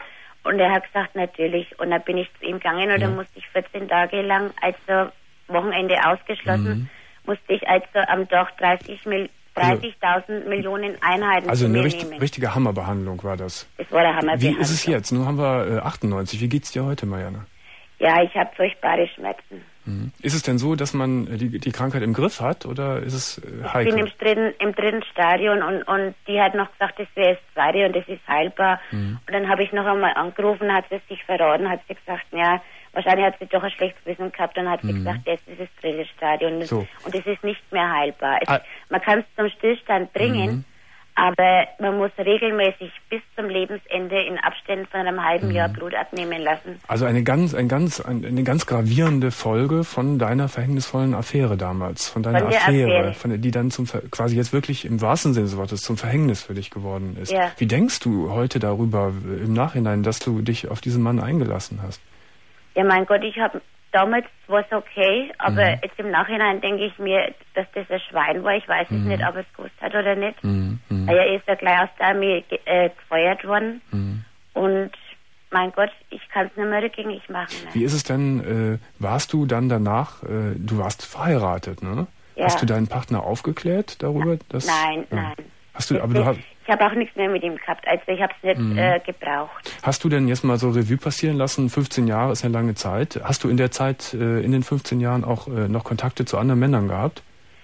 Und er hat gesagt, natürlich. Und dann bin ich zu ihm gegangen und Ja. dann musste ich vierzehn Tage lang, also Wochenende ausgeschlossen, Mhm. musste ich also am Tag dreißig Mil- dreißigtausend Millionen Einheiten Also zu eine mir richt nehmen. richtige Hammerbehandlung war das. Das war der Hammer. Wie ist es jetzt? Nun haben wir äh, achtundneunzig. Wie geht's dir heute, Marianne? Ja, ich habe furchtbare Schmerzen. Mhm. Ist es denn so, dass man äh, die, die Krankheit im Griff hat oder ist es äh, Ich heikel? bin im dritten, im dritten Stadion und, und die hat noch gesagt, das wäre das zweite und das ist heilbar. Mhm. Und dann habe ich noch einmal angerufen, hat sie sich verraten, hat sie gesagt, ja, wahrscheinlich hat sie doch ein schlechtes Gewissen gehabt und hat sie Mhm. gesagt, das ist das dritte Stadion das, So. und das ist nicht mehr heilbar. Es, Ah. Man kann es zum Stillstand bringen, Mhm. aber man muss regelmäßig bis zum Lebensende in Abständen von einem halben Mhm. Jahr Blut abnehmen lassen. Also eine ganz, ein ganz, ein, eine ganz gravierende Folge von deiner verhängnisvollen Affäre damals, von deiner Von der Affäre, Affäre. von der, die dann zum Ver- quasi jetzt wirklich im wahrsten Sinne des Wortes zum Verhängnis für dich geworden ist. Ja. Wie denkst du heute darüber äh, im Nachhinein, dass du dich auf diesen Mann eingelassen hast? Ja, mein Gott, ich habe damals war es okay, aber Mhm. jetzt im Nachhinein denke ich mir, dass das ein Schwein war. Ich weiß es Mhm. nicht, ob er es gewusst hat oder nicht. Mhm. Mhm. Er ist ja gleich aus der Armee ge äh, gefeuert worden. Mhm. Und mein Gott, ich kann es nicht mehr rückgängig machen. Ne? Wie ist es denn, äh, warst du dann danach, äh, du warst verheiratet, ne? Ja. Hast du deinen Partner aufgeklärt darüber? Dass, Nein, ja. nein. Hast du, aber du hast, Ich habe auch nichts mehr mit ihm gehabt, also ich habe es nicht Mhm. äh, gebraucht. hast du denn jetzt mal so Revue passieren lassen? fünfzehn Jahre ist eine lange Zeit. Hast du in der Zeit, äh, in den fünfzehn Jahren auch äh, noch Kontakte zu anderen Männern gehabt?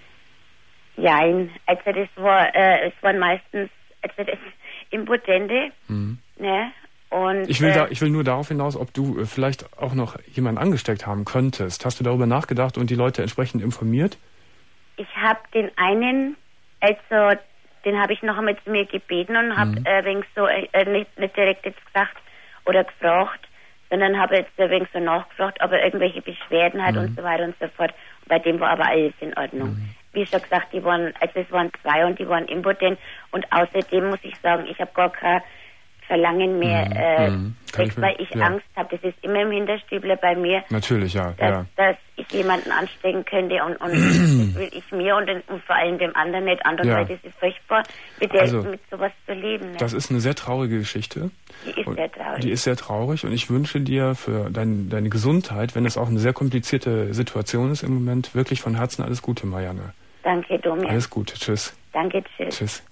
Nein, also das war, äh, es waren meistens, also das Impotente, Mhm. ne? Und Ich will, äh, da, ich will nur darauf hinaus, ob du äh, vielleicht auch noch jemanden angesteckt haben könntest. Hast du darüber nachgedacht und die Leute entsprechend informiert? ich habe den einen, also den habe ich noch einmal zu mir gebeten und habe Mhm. äh, wenig so, äh, nicht, nicht direkt jetzt gesagt oder gefragt, sondern habe jetzt ein wenig so nachgefragt, ob er irgendwelche Beschwerden hat Mhm. und so weiter und so fort. Bei dem war aber alles in Ordnung. Mhm. Wie schon gesagt, die waren, also es waren zwei und die waren impotent und außerdem muss ich sagen, ich habe gar kein Verlangen mehr, Mhm. äh, Mhm. Kann Sex, ich mir- weil ich ja. Angst habe, das ist immer im Hinterstübler bei mir, Natürlich, ja. dass, ja. dass ich jemanden anstecken könnte und, und das will ich mir und, den, und vor allem dem anderen nicht an, Ja. weil das ist furchtbar, mit, der, Also, mit sowas zu leben. Ne? Das ist eine sehr traurige Geschichte. Die ist Und sehr traurig. Die ist sehr traurig und ich wünsche dir für dein, deine Gesundheit, wenn es auch eine sehr komplizierte Situation ist im Moment, wirklich von Herzen alles Gute, Marianne. Danke, Domi. Alles Gute. Tschüss. Danke, tschüss. Tschüss.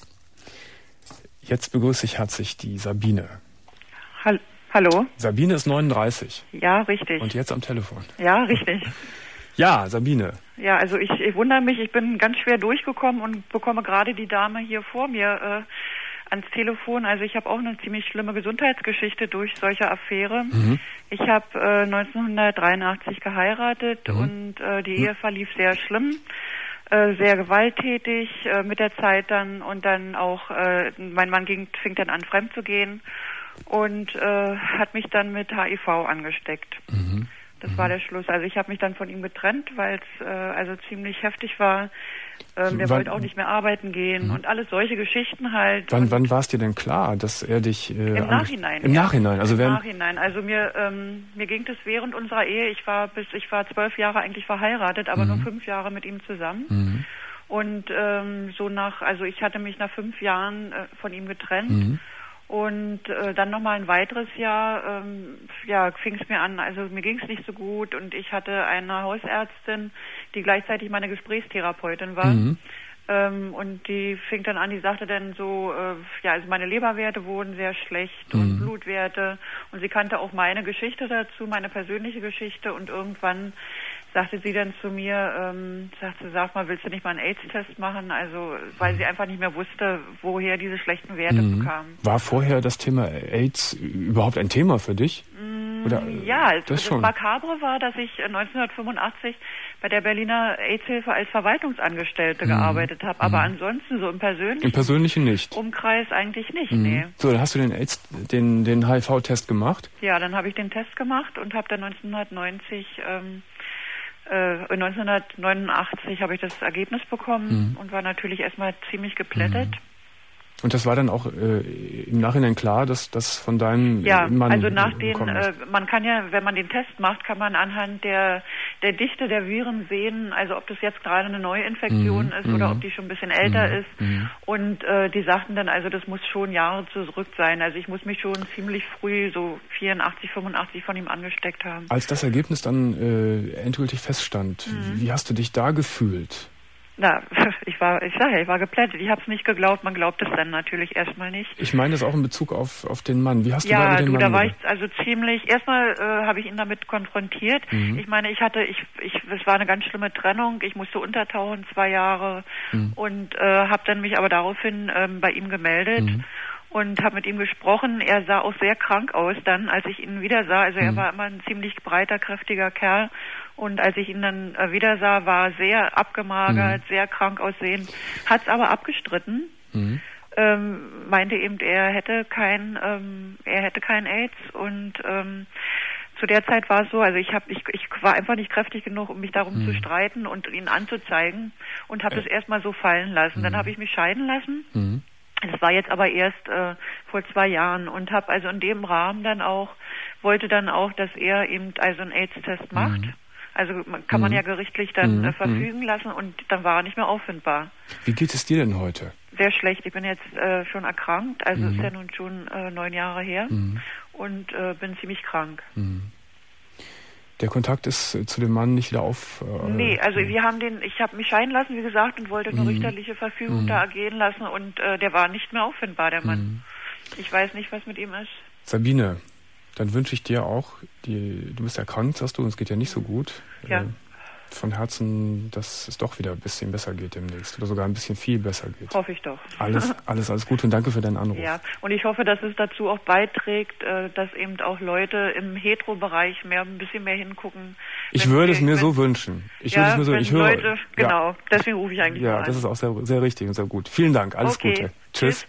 Jetzt begrüße ich herzlich die Sabine. Hall- Hallo? Sabine ist neununddreißig Ja, richtig. und jetzt am Telefon. Ja, richtig. Ja, Sabine. Ja, also ich, ich wundere mich, ich bin ganz schwer durchgekommen und bekomme gerade die Dame hier vor mir äh, ans Telefon. Also ich habe auch eine ziemlich schlimme Gesundheitsgeschichte durch solche Affäre. Mhm. Ich habe äh, neunzehnhundertdreiundachtzig geheiratet Mhm. und äh, die Ehe verlief sehr schlimm. Äh, sehr gewalttätig äh, mit der Zeit dann und dann auch, äh, mein Mann ging, fing dann an fremd zu gehen und äh, hat mich dann mit H I V angesteckt. Mhm. Das war der Schluss. Also ich habe mich dann von ihm getrennt, weil es äh, also ziemlich heftig war. Ähm, der Wann- wollte auch nicht mehr arbeiten gehen Mhm. und alles solche Geschichten halt. Wann, und wann war es dir denn klar, dass er dich... Äh, Im ange- Nachhinein. Im ja. Nachhinein, also Im während... Nachhinein. Also mir ähm, mir ging es während unserer Ehe. Ich war bis ich war zwölf Jahre eigentlich verheiratet, aber Mhm. nur fünf Jahre mit ihm zusammen. Mhm. Und ähm, so nach, also ich hatte mich nach fünf Jahren äh, von ihm getrennt. Mhm. Und äh, dann nochmal ein weiteres Jahr, ähm, ja, fing es mir an, also mir ging es nicht so gut und ich hatte eine Hausärztin, die gleichzeitig meine Gesprächstherapeutin war. Mhm. Ähm, und die fing dann an, die sagte dann so, äh, ja, also meine Leberwerte wurden sehr schlecht und Mhm. Blutwerte und sie kannte auch meine Geschichte dazu, meine persönliche Geschichte und irgendwann sagte sie dann zu mir, ähm, sagte, sag mal, willst du nicht mal einen AIDS-Test machen? Also, weil sie einfach nicht mehr wusste, woher diese schlechten Werte Mhm. bekam. War vorher das Thema AIDS überhaupt ein Thema für dich? Oder, äh, Ja, also das das, schon. Makabre war, dass ich neunzehnhundertfünfundachtzig bei der Berliner AIDS-Hilfe als Verwaltungsangestellte Mhm. gearbeitet habe. Aber Mhm. ansonsten so im persönlichen Im Persönlichen nicht. Umkreis eigentlich nicht, Mhm. nee. So, dann hast du den AIDS, den, den H I V-Test gemacht. Ja, dann habe ich den Test gemacht und habe dann neunzehnhundertneunzig, ähm, äh, neunzehnhundertneunundachtzig habe ich das Ergebnis bekommen Mhm. und war natürlich erstmal ziemlich geplättet. Und das war dann auch äh, im Nachhinein klar, dass das von deinem Ja, Mann also nach den, gekommen äh, ist. man kann ja, wenn man den Test macht, kann man anhand der der Dichte der Viren sehen, also ob das jetzt gerade eine neue Infektion Mhm. ist oder ob die schon ein bisschen älter Mhm. ist. Mhm. Und äh, die sagten dann, also das muss schon Jahre zurück sein. Also ich muss mich schon ziemlich früh, so vierundachtzig, fünfundachtzig von ihm angesteckt haben. Als das Ergebnis dann äh, endgültig feststand, Mhm. wie hast du dich da gefühlt? Na, ich war, ich sage ja, ich war geplättet. Ich habe es nicht geglaubt. Man glaubt es dann natürlich erstmal nicht. Ich meine das auch in Bezug auf, auf den Mann. Wie hast du Ja, da über den du, Mann da war ich gedacht? also ziemlich, erstmal äh, habe ich ihn damit konfrontiert. Mhm. Ich meine, ich hatte, ich, ich, es war eine ganz schlimme Trennung. Ich musste untertauchen, zwei Jahre. Mhm. Und äh, habe dann mich aber daraufhin ähm, bei ihm gemeldet. Mhm. Und habe mit ihm gesprochen. Er sah auch sehr krank aus dann, als ich ihn wieder sah. Also er Mhm. war immer ein ziemlich breiter, kräftiger Kerl. Und als ich ihn dann äh, wieder sah, war er sehr abgemagert, Mhm. sehr krank aussehend. Hat es aber abgestritten. Mhm. Ähm, meinte eben, er hätte kein, ähm, er hätte kein AIDS. Und ähm, zu der Zeit war es so, also ich habe, ich, ich war einfach nicht kräftig genug, um mich darum Mhm. zu streiten und ihn anzuzeigen. Und habe Äh. das erstmal so fallen lassen. Dann Mhm. habe ich mich scheiden lassen. Mhm. Das war jetzt aber erst äh, vor zwei Jahren und habe also in dem Rahmen dann auch, wollte dann auch, dass er eben also einen AIDS-Test macht. Mhm. Also man, kann man Mhm. ja gerichtlich dann Mhm. äh, verfügen lassen und dann war er nicht mehr auffindbar. Wie geht es dir denn heute? Sehr schlecht. Ich bin jetzt äh, schon erkrankt, also Mhm. ist ja nun schon äh, neun Jahre her Mhm. und äh, bin ziemlich krank. Mhm. Der Kontakt ist äh, zu dem Mann nicht wieder auf... Äh, Nee, also wir haben den, ich habe mich scheiden lassen, wie gesagt, und wollte eine Mhm. richterliche Verfügung Mhm. da ergehen lassen und äh, der war nicht mehr auffindbar, der Mann. Mhm. Ich weiß nicht, was mit ihm ist. Sabine, dann wünsche ich dir auch, die, du bist erkrankt, sagst du, und es geht ja nicht so gut. Ja. Äh, von Herzen, dass es doch wieder ein bisschen besser geht demnächst oder sogar ein bisschen viel besser geht. Hoffe ich doch. Alles, alles, alles Gute und danke für deinen Anruf. Ja, und ich hoffe, dass es dazu auch beiträgt, äh, dass eben auch Leute im Hetero-Bereich mehr ein bisschen mehr hingucken. Ich Wenn würde wir- es mir wenn- so wünschen. Ich ja, würde es mir so, wenn ich höre. Leute, genau, deswegen rufe ich eigentlich Ja, mal ja an. das ist auch sehr, sehr richtig und sehr gut. Vielen Dank, alles Okay. Gute. Tschüss.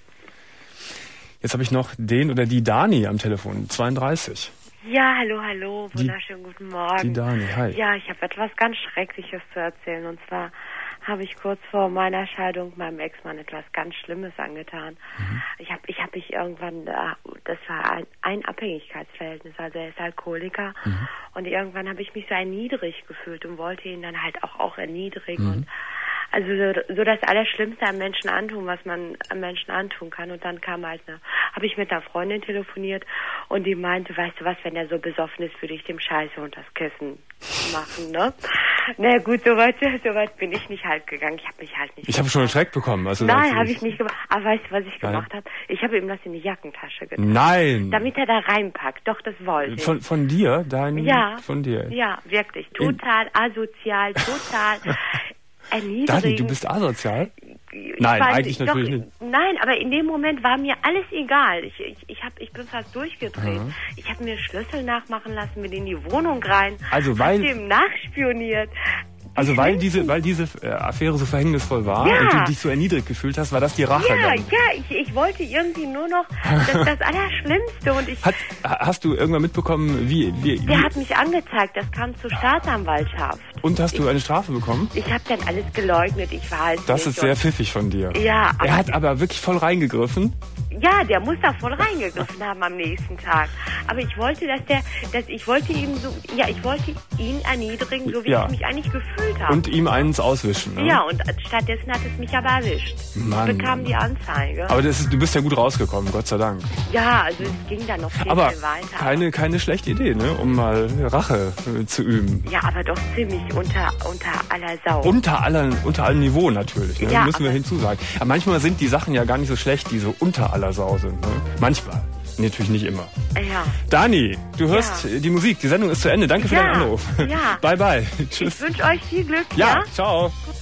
Jetzt habe ich noch den oder die Dani am Telefon, zweiunddreißig. Ja, hallo, hallo, Die- wunderschönen guten Morgen. die Dani, hi. Ja, ich habe etwas ganz Schreckliches zu erzählen. Und zwar habe ich kurz vor meiner Scheidung meinem Ex-Mann etwas ganz Schlimmes angetan. Mhm. Ich habe ich hab mich irgendwann, äh, das war ein, ein Abhängigkeitsverhältnis, also er ist Alkoholiker. Mhm. Und irgendwann habe ich mich so erniedrigt gefühlt und wollte ihn dann halt auch, auch erniedrigen. Mhm. Und also so, so das Allerschlimmste am Menschen antun, was man am Menschen antun kann. Und dann kam halt eine, habe ich mit einer Freundin telefoniert und die meinte, weißt du was, wenn er so besoffen ist, würde ich dem Scheiße und das Kissen machen, ne? Na gut, so weit, so weit bin ich nicht halt gegangen. Ich habe mich halt nicht... Ich habe schon einen Schreck bekommen. Also Nein, habe ich nicht gemacht. Aber weißt du, was ich Nein. gemacht habe? Ich habe ihm das in die Jackentasche getan. Nein. Damit er da reinpackt. Doch, das wollte ich. Von, von dir? Dein, Ja. Von dir? Ja, wirklich. Total asozial, total erniedrigend. Dani, du bist asozial? Ich Nein, weiß eigentlich nicht, natürlich doch, Nein, aber in dem Moment war mir alles egal. Ich, ich, ich, hab, ich bin fast durchgedreht. Aha. Ich habe mir Schlüssel nachmachen lassen, bin in die Wohnung rein, Also, weil- hab dem nachspioniert. Also weil diese, weil diese äh, Affäre so verhängnisvoll war Ja. und du dich so erniedrigt gefühlt hast, war das die Rache Ja, dann? ja, ich, ich wollte irgendwie nur noch das, das Allerschlimmste und ich... Hat, hast du irgendwann mitbekommen, wie, wie, Der wie hat mich angezeigt, das kam zur Staatsanwaltschaft. und hast du eine Strafe bekommen? Ich habe dann alles geleugnet, ich war halt Das nicht ist sehr und- pfiffig von dir. Ja, aber- Er hat aber wirklich voll reingegriffen. Ja, der muss da voll reingegriffen haben am nächsten Tag. Aber ich wollte, dass der, dass ich wollte ihm so, ja, ich wollte ihn erniedrigen, so wie Ja. ich mich eigentlich gefühlt habe. Und ihm eins auswischen. Ne? Ja, und stattdessen hat es mich aber erwischt. Mann, ich bekam Mann. die Anzeige. Aber das ist, du bist ja gut rausgekommen, Gott sei Dank. Ja, also es ging dann noch viel, Aber viel weiter. keine, keine schlechte Idee, ne? Um mal Rache äh, zu üben. Ja, aber doch ziemlich unter, unter aller Sau. Unter allen, unter allem Niveau natürlich, ne? Ja, müssen wir aber- hinzusagen. Aber manchmal sind die Sachen ja gar nicht so schlecht, die so unter aller Sau sind. Ne? Manchmal. Natürlich nicht immer. Ja. Dani, du hörst Ja. die Musik. Die Sendung ist zu Ende. Danke für Ja, deinen Anruf. ja. Bye, bye. Tschüss. Ich wünsche euch viel Glück. Ja, Ja? ciao. Gut.